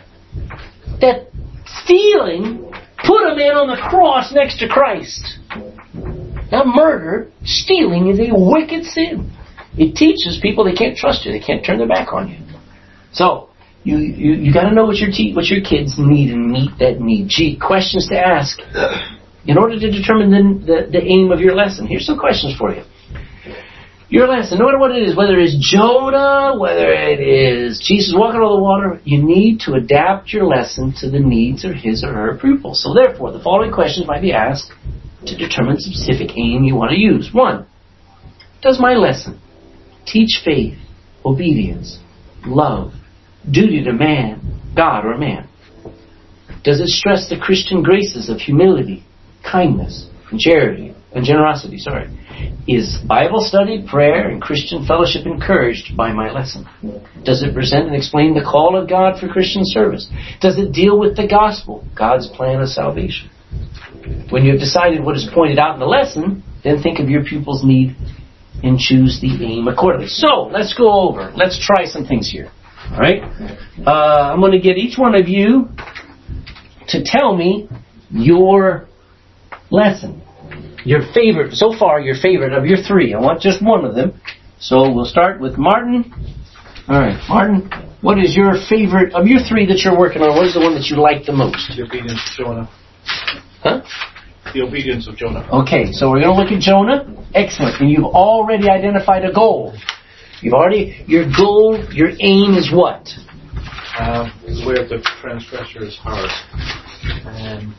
That stealing put a man on the cross next to Christ. Now murder, stealing is a wicked sin. It teaches people they can't trust you. They can't turn their back on you. So, you you, you got to know what your te- what your kids need and meet that need. Gee, questions to ask in order to determine the, the, the aim of your lesson. Here's some questions for you. Your lesson, no matter what it is, whether it's Jonah, whether it is Jesus walking on the water, you need to adapt your lesson to the needs of his or her pupil. So therefore, the following questions might be asked to determine the specific aim you want to use. One, does my lesson teach faith, obedience, love, duty to man, God or man? Does it stress the Christian graces of humility, kindness, and charity, and generosity, sorry? Is Bible study, prayer, and Christian fellowship encouraged by my lesson? Does it present and explain the call of God for Christian service? Does it deal with the gospel, God's plan of salvation? When you have decided what is pointed out in the lesson, then think of your pupil's need and choose the aim accordingly. So, let's go over. Let's try some things here. All right? Uh, I'm going to get each one of you to tell me your lesson. Your favorite, so far, your favorite of your three. I want just one of them. So we'll start with Martin. All right, Martin, what is your favorite of your three that you're working on? What is the one that you like the most? The obedience of Jonah. Huh? The obedience of Jonah. Okay, so we're going to look at Jonah. Excellent. And you've already identified a goal. You've already, your goal, your aim is what? Um, the way of the transgressor is hard. And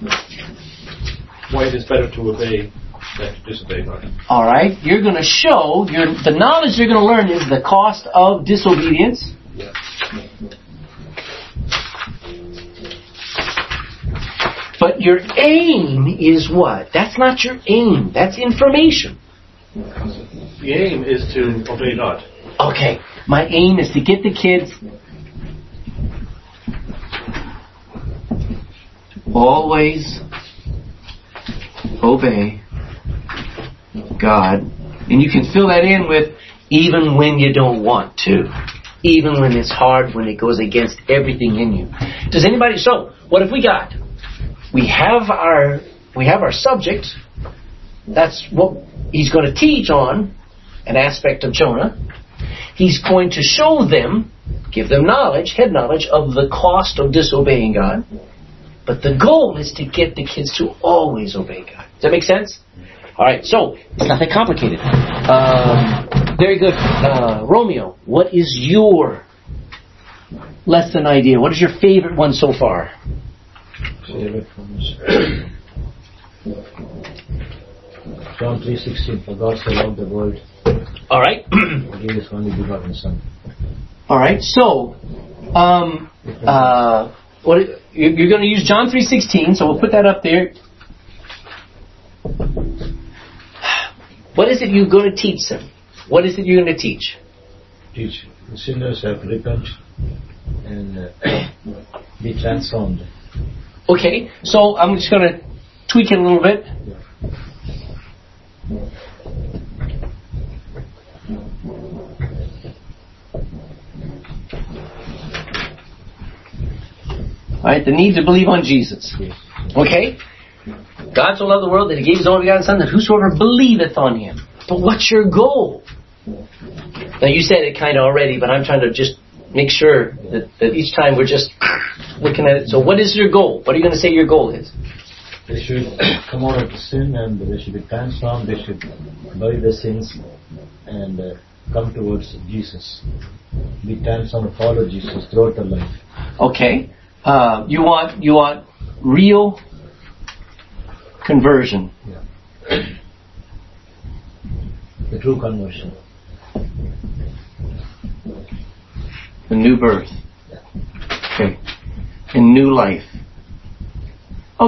why it is better to obey than to disobey God. All right. You're going to show, your, the knowledge you're going to learn is the cost of disobedience. Yeah. But your aim is what? That's not your aim. That's information. The aim is to obey God. Okay. My aim is to get the kids always obey God. And you can fill that in with even when you don't want to. Even when it's hard, when it goes against everything in you. Does anybody, so, what have we got? We have our, we have our subject. That's what he's going to teach on, an aspect of Jonah. He's going to show them, give them knowledge, head knowledge of the cost of disobeying God. But the goal is to get the kids to always obey God. Does that make sense? All right, so it's nothing complicated. Um, very good. Uh, Romeo, what is your lesson idea? What is your favorite one so far? Favorite ones. John three sixteen. For God so loved the world, All right. He gave His only begotten Son. All right. So, um, uh, what you're going to use John three sixteen. So we'll put that up there. What is it you're going to teach them? What is it you're going to teach? Teach the sinners have to repent and uh, be transformed. Okay. So I'm just going to tweak it a little bit. All right, the need to believe on Jesus. Okay? God so loved the world that He gave His only begotten Son, that whosoever believeth on Him. But what's your goal? Now you said it kind of already, but I'm trying to just make sure that, that each time we're just looking at it. So what is your goal? What are you going to say your goal is? They should come out of the sin and they should be transformed. They should bury their sins and uh, come towards Jesus. Be transformed, follow Jesus throughout their life. Okay. Uh, you want you want real conversion. Yeah. The true conversion. The new birth. Okay. And new life. Okay.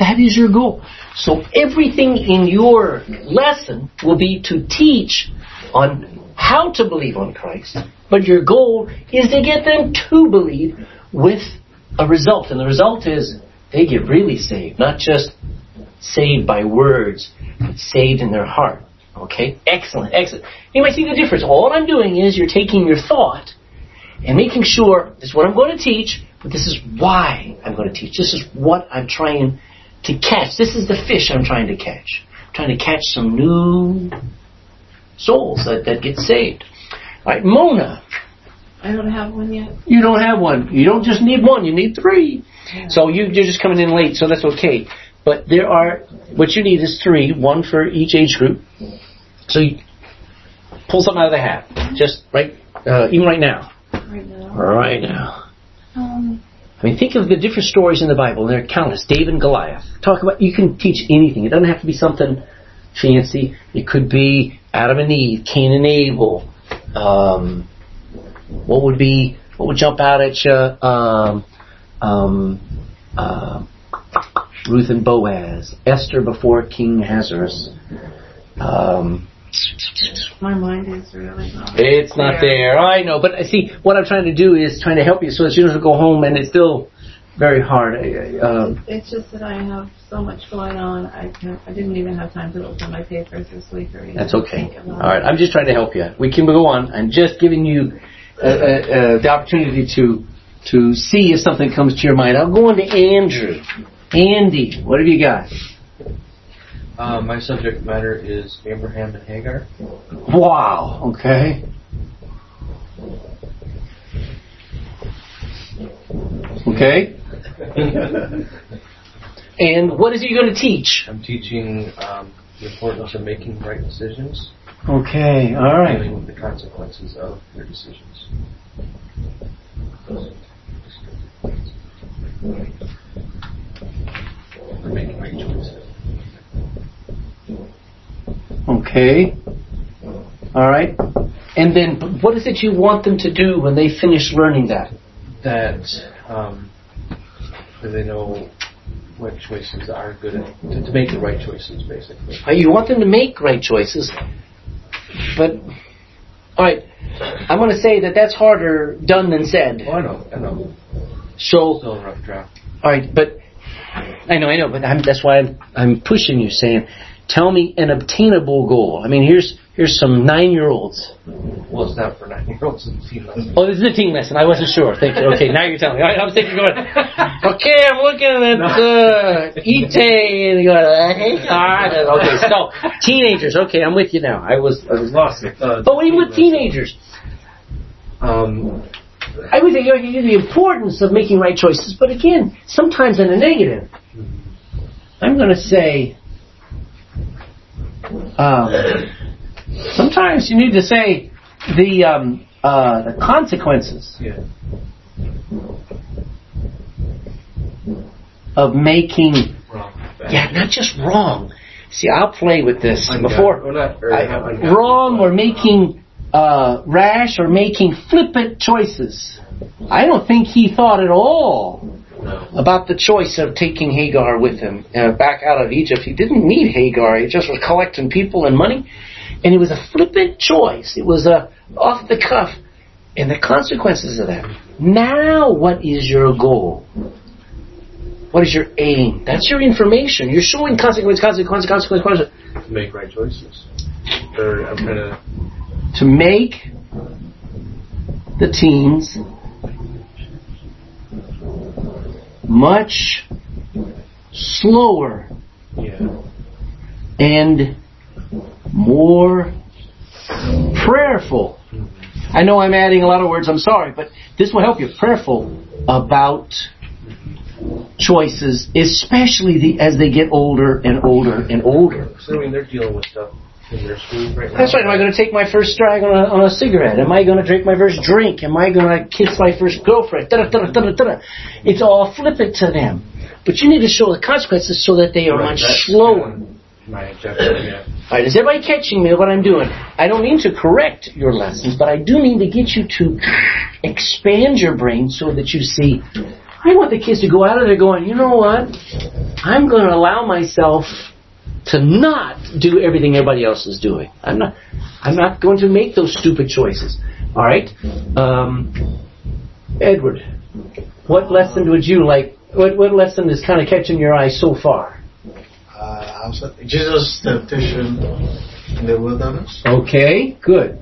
That is your goal. So everything in your lesson will be to teach on how to believe on Christ, but your goal is to get them to believe with a result. And the result is they get really saved, not just saved by words, but saved in their heart. Okay? Excellent, excellent. You might see the difference. All I'm doing is you're taking your thought and making sure this is what I'm going to teach, but this is why I'm going to teach. This is what I'm trying to catch. This is the fish I'm trying to catch. I'm trying to catch some new souls that, that get saved. All right, Mona. I don't have one yet. You don't have one. You don't just need one. You need three. Yeah. So you, you're just coming in late, so that's okay. But there are, what you need is three, one for each age group. So you pull something out of the hat. Just right, uh, even right now. Right now. Right now. Um, I mean, think of the different stories in the Bible. There are countless. David and Goliath. Talk about, you can teach anything. It doesn't have to be something fancy. It could be Adam and Eve, Cain and Abel. Um, what would be, what would jump out at you? Um, um, uh, Ruth and Boaz. Esther before King Ahasuerus. Um, my mind is really not It's not there. I know, but see, what I'm trying to do is trying to help you so that you don't go home and it's still very hard. Um, it's just that I have so much going on. I can't, I didn't even have time to open my papers this week or even That's okay. think about All right, I'm just trying to help you. We can go on. I'm just giving you uh, uh, uh, the opportunity to to see if something comes to your mind. I'll go on to Andrew. Andy, what have you got? Uh, my subject matter is Abraham and Hagar. Wow, okay. Okay. And what is he going to teach? I'm teaching um, the importance of making right decisions. Okay, all right. Dealing with the consequences of your decisions. Or making right choices. Okay. All right. And then what is it you want them to do when they finish learning that? That um, they know what choices are good at, to, to make the right choices, basically. Uh, You want them to make right choices, but all right. I'm going to say that that's harder done than said. Oh, I know, I know. So, Still a rough draft. all right, but I know, I know, but I'm, that's why I'm, I'm pushing you, saying, tell me an obtainable goal. I mean, here's here's some nine-year-olds. Well, it's not for nine-year-olds. It's a team lesson. Oh, this is a team lesson. I wasn't sure. Thank you. Okay, now you're telling me. All right, I'm thinking, going, okay, I'm looking at uh, Ite, and going, uh, okay, so teenagers. Okay, I'm with you now. I was I was lost there. Uh, but even with teenagers, Um, I would think you know, the importance of making right choices, but again, sometimes in a negative. I'm going to say, um, sometimes you need to say the um, uh, the consequences yeah. of making, Wrong. yeah, not just wrong. See, I'll play with this Ungodly. before. Or not, or I- not ungodly, wrong but, or making uh, rash or making flippant choices. I don't think he thought at all No. about the choice of taking Hagar with him uh, back out of Egypt. He didn't need Hagar. He just was collecting people and money. And it was a flippant choice. It was a off the cuff. And the consequences of that. Now what is your goal? What is your aim? That's your information. You're showing consequence, consequence, consequence, consequence. To make right choices. Or I'm trying to... To make the teens much slower Yeah. and more prayerful. I know I'm adding a lot of words, I'm sorry, but this will help you. Prayerful about choices, especially the, as they get older and older and older. So, I mean, they're dealing with stuff in their school right now. That's right. Am I going to take my first drag on a, on a cigarette? Am I going to drink my first drink? Am I going to kiss my first girlfriend? Da, da, da, da, da, da. It's all flippant to them. But you need to show the consequences so that they are Right, much that's slower. kind of my objective, yeah. All right, is everybody catching me what I'm doing? I don't mean to correct your lessons, but I do mean to get you to expand your brain so that you see, I want the kids to go out of there going, you know what? I'm going to allow myself to not do everything everybody else is doing. I'm not. I'm not going to make those stupid choices. All right, um, Edward. What lesson would you like? What what lesson is kind of catching your eye so far? Uh, Jesus' temptation in the wilderness. Okay, good.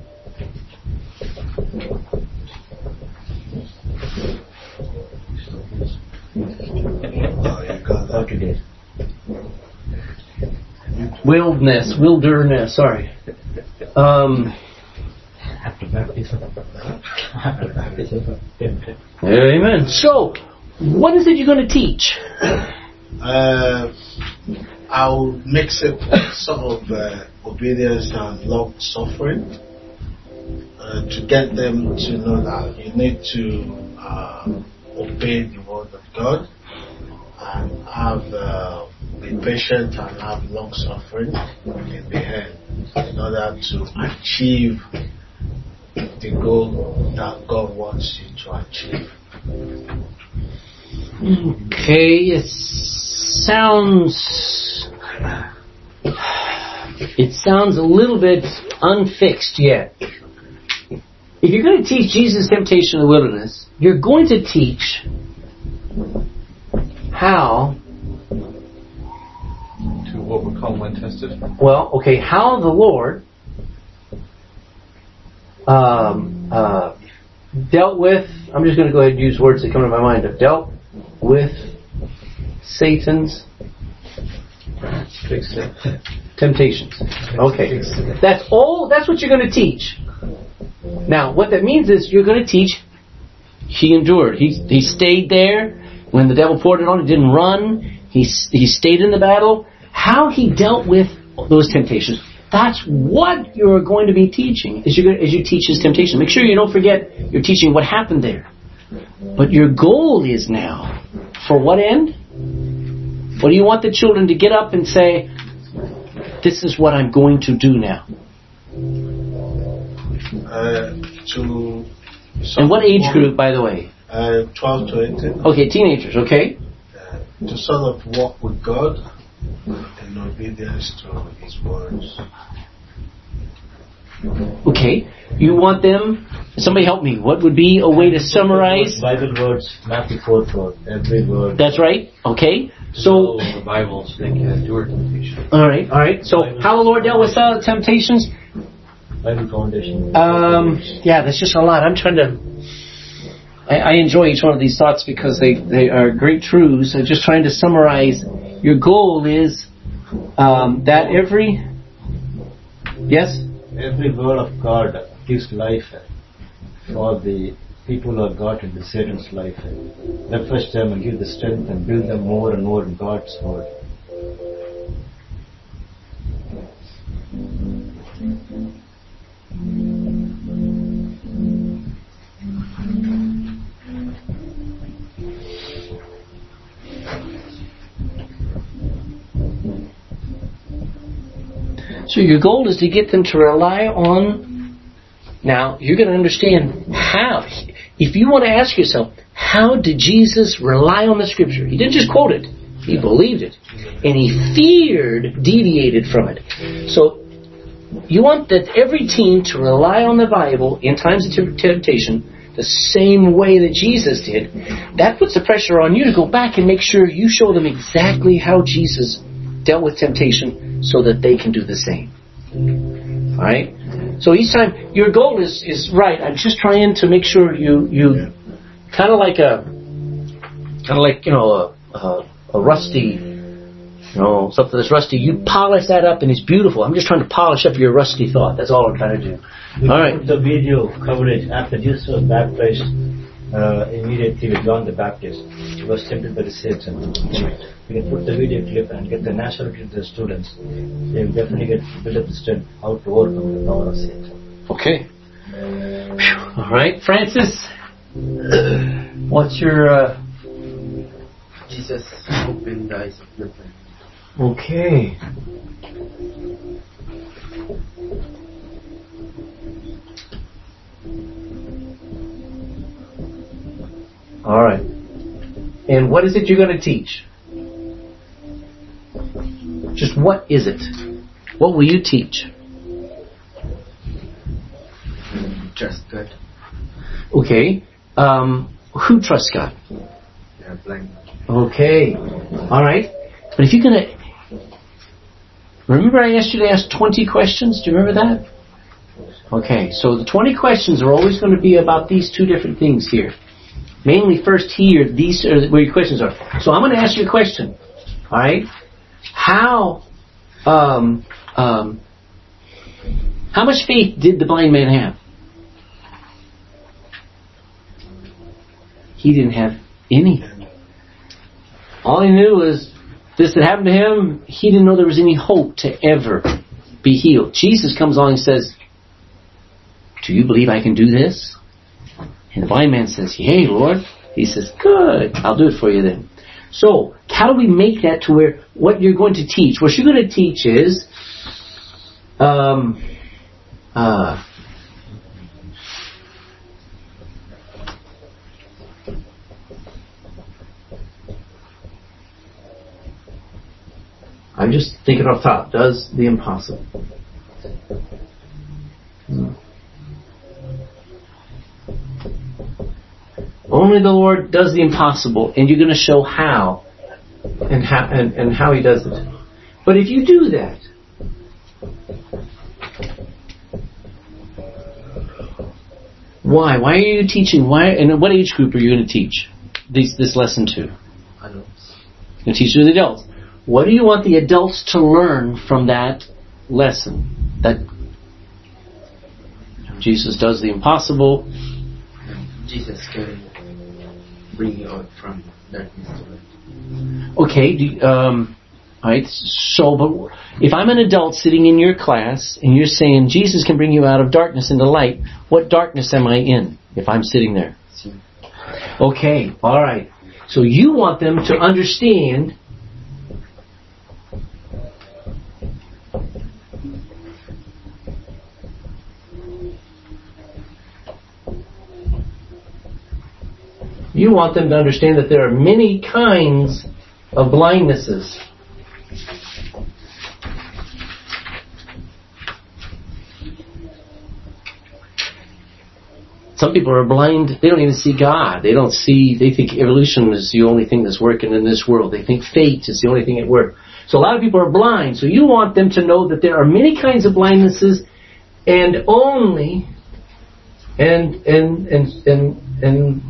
Oh, you got that. Okay. Wilderness, wilderness. Sorry. Um, After baptism. After baptism. Amen. So, what is it you're going to teach? Uh, I'll mix it with some of uh, obedience and long suffering uh, to get them to know that you need to uh, obey the word of God and have uh, be patient and have long suffering in the end in order to achieve the goal that God wants you to achieve. Okay, it sounds it sounds a little bit unfixed yet. If you're going to teach Jesus' temptation in the wilderness, you're going to teach how To overcome when tested. well, okay, how the Lord um, uh, dealt with. I'm just going to go ahead and use words that come to my mind. Dealt with Satan's temptations. Okay, that's all. That's what you're going to teach. Now, what that means is you're going to teach. He endured. He he stayed there when the devil poured it on. He didn't run. He he stayed in the battle. How he dealt with those temptations. That's what you're going to be teaching as you as you teach his temptation. Make sure you don't forget you're teaching what happened there. But your goal is now, for what end? What do you want the children to get up and say, this is what I'm going to do now? Uh, to And what age group, by the way? Uh, twelve to eighteen. Okay, teenagers, okay? Uh, to sort of walk with God in obedience to His words. Okay. You want them... Somebody help me. What would be a way to summarize? Bible words, Matthew four four. Every word. That's right. Okay. So... the Bible so they can endure temptation. Alright, alright. So, how the Lord dealt with uh, temptations? Bible foundation. Um, yeah, there's just a lot. I'm trying to... I, I enjoy each one of these thoughts because they, they are great truths. I'm just trying to summarize. Your goal is um, that every... Yes? Every word of God gives life for the people who are got into Satan's life. Refresh them and give the strength and build them more and more in God's word. So your goal is to get them to rely on... Now, you're going to understand how. If you want to ask yourself, how did Jesus rely on the Scripture? He didn't just quote it. He believed it. And he feared deviated from it. So, you want that every teen to rely on the Bible in times of temptation the same way that Jesus did. That puts the pressure on you to go back and make sure you show them exactly how Jesus dealt with temptation so that they can do the same. Alright? So each time, your goal is, is right. I'm just trying to make sure you, you kind of like a, kind of like, you know, a, a, a rusty, you know, something that's rusty. You polish that up and it's beautiful. I'm just trying to polish up your rusty thought. That's all I'm trying to do. We Alright. put the video coverage after Jesus was baptized uh, immediately with John the Baptist. He was tempted by the Satan. We can put the video clip and get the nationality to the students. They will definitely get build up the strength how to overcome the power of Satan. Okay. All right, Francis. What's your? Uh... Jesus opened the eyes of the blind. Okay. All right. And what is it you're going to teach? Just what is it? What will you teach? Trust God. Okay. Um, who trusts God? Yeah, blind. Okay. All right. But if you're going to... Remember I asked you to ask twenty questions? Do you remember that? Okay. So the twenty questions are always going to be about these two different things here. Mainly first here, these are where your questions are. So I'm going to ask you a question. All right? How... Um, um, how much faith did the blind man have? He didn't have any. All he knew was this had happened to him. He didn't know there was any hope to ever be healed. Jesus comes along and says, do you believe I can do this? And the blind man says, yea, Lord. He says, good, I'll do it for you then. So, how do we make that to where what you're going to teach? What you're going to teach is um, uh, I'm just thinking off top. Does the impossible. Hmm. Only the Lord does the impossible, and you're going to show how and how and, and how He does it. But if you do that, why? Why are you teaching? Why? And what age group are you going to teach this this lesson to? Adults. You're going to teach to the adults. What do you want the adults to learn from that lesson? That Jesus does the impossible. Jesus can bring you out from darkness to light. Okay, do you, um, all right. So, but if I'm an adult sitting in your class and you're saying Jesus can bring you out of darkness into light, what darkness am I in if I'm sitting there? Sin. Okay, all right. So you want them to understand You want them to understand that there are many kinds of blindnesses. Some people are blind, they don't even see God. They don't see, they think evolution is the only thing that's working in this world. They think fate is the only thing at work. So a lot of people are blind. So you want them to know that there are many kinds of blindnesses and only, and, and, and, and, and,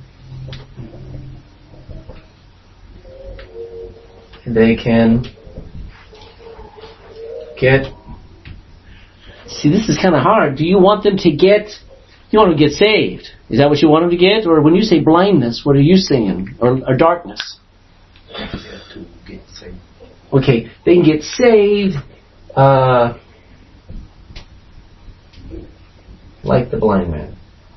they can get... See, this is kind of hard. Do you want them to get... You want them to get saved. Is that what you want them to get? Or when you say blindness, what are you saying? Or, or darkness? To get saved. Okay, they can get saved uh, like the blind man.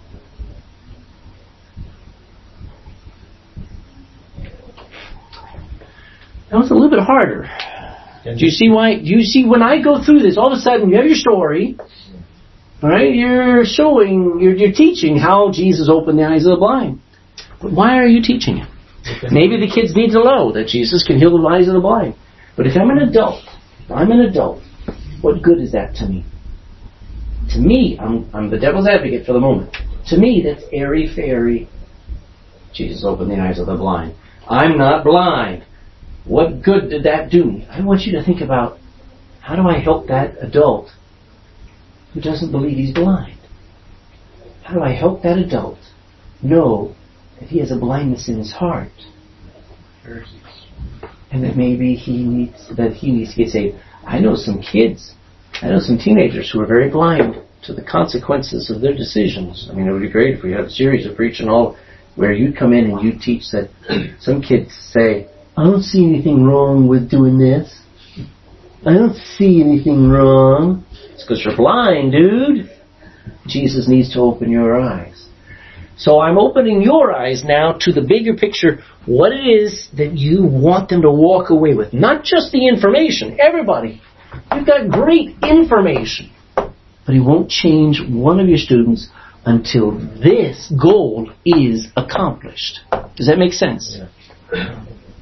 That was a little bit harder. Do you see why? Do you see when I go through this, all of a sudden you have your story, all right? You're showing, you're, you're teaching how Jesus opened the eyes of the blind. But why are you teaching it? Maybe the kids need to know that Jesus can heal the eyes of the blind. But if I'm an adult, if I'm an adult, what good is that to me? To me, I'm, I'm the devil's advocate for the moment. To me, that's airy-fairy. Jesus opened the eyes of the blind. I'm not blind. What good did that do me? I want you to think about, how do I help that adult who doesn't believe he's blind? How do I help that adult know that he has a blindness in his heart? And that maybe he needs, that he needs to get saved. I know some kids, I know some teenagers who are very blind to the consequences of their decisions. I mean, it would be great if we had a series of preaching all where you come in and you teach that. Some kids say, I don't see anything wrong with doing this. I don't see anything wrong. It's because you're blind, dude. Jesus needs to open your eyes. So I'm opening your eyes now to the bigger picture, what it is that you want them to walk away with. Not just the information. Everybody, you've got great information. But it won't change one of your students until this goal is accomplished. Does that make sense? Yeah.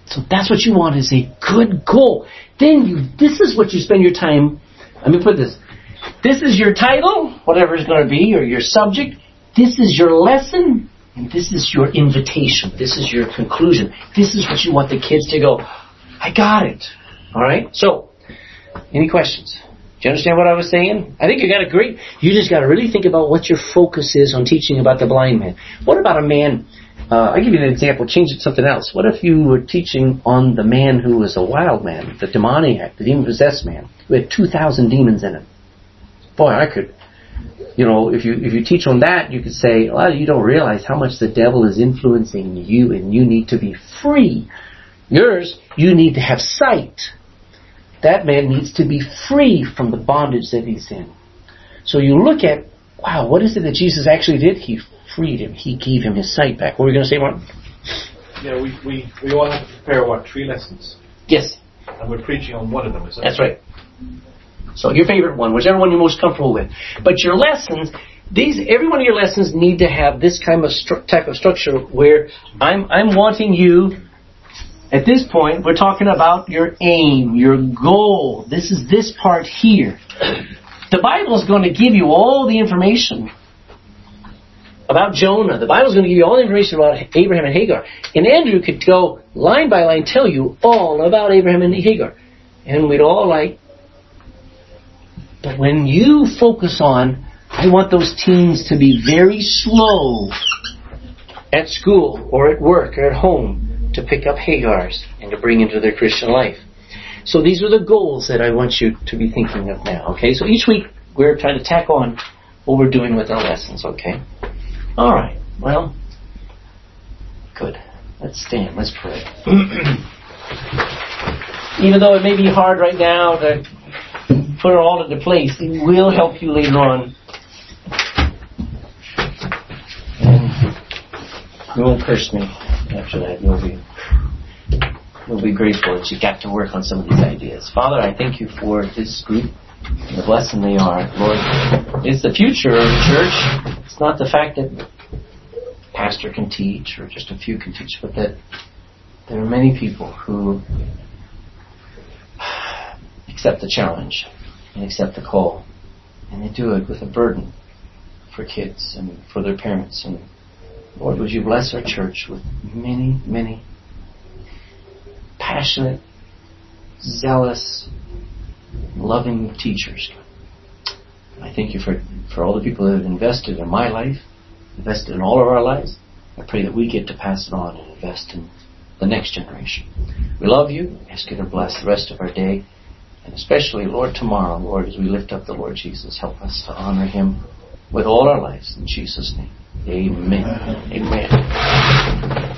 So that's what you want, is a good goal. Then you, this is what you spend your time, let me put this. This is your title, whatever it's going to be, or your subject. This is your lesson, and this is your invitation. This is your conclusion. This is what you want the kids to go, I got it. All right? So, any questions? Do you understand what I was saying? I think you got a great, you just got to really think about what your focus is on teaching about the blind man. What about a man, uh, I'll give you an example, change it to something else. What if you were teaching on the man who was a wild man, the demoniac, the demon-possessed man, who had two thousand demons in him? Boy, I could, you know, if you if you teach on that, you could say, well, you don't realize how much the devil is influencing you, and you need to be free. Yours, you need to have sight. That man needs to be free from the bondage that he's in. So you look at, wow, what is it that Jesus actually did? He freed him. He gave him his sight back. What were you going to say, Martin? Yeah, we, we, we all have to prepare, what, three lessons? Yes. And we're preaching on one of them, is that That's right. So your favorite one, whichever one you're most comfortable with. But your lessons, these, every one of your lessons need to have this kind of stru- type of structure where I'm I'm wanting you, at this point, we're talking about your aim, your goal. This is this part here. The Bible is going to give you all the information about Jonah. The Bible is going to give you all the information about Abraham and Hagar. And Andrew could go line by line tell you all about Abraham and Hagar. And we'd all like, but when you focus on, I want those teens to be very slow at school or at work or at home to pick up Hagars and to bring into their Christian life. So these are the goals that I want you to be thinking of now. Okay, so each week we're trying to tack on what we're doing with our lessons. Okay, all right. Well, good. Let's stand. Let's pray. Even though it may be hard right now to put it all into place, it will help you later on. And you won't curse me after that. You'll be, you'll be grateful that you got to work on some of these ideas. Father, I thank you for this group, the blessing they are. Lord, it's the future of the church. It's not the fact that pastor can teach or just a few can teach, but that there are many people who accept the challenge and accept the call, and they do it with a burden for kids and for their parents. And Lord, would you bless our church with many, many passionate, zealous, loving teachers. I thank you for, for all the people that have invested in my life, invested in all of our lives. I pray that we get to pass it on and invest in the next generation. We love you. Ask you to bless the rest of our day. And especially, Lord, tomorrow, Lord, as we lift up the Lord Jesus, help us to honor Him with all our lives. In Jesus' name, amen. Amen.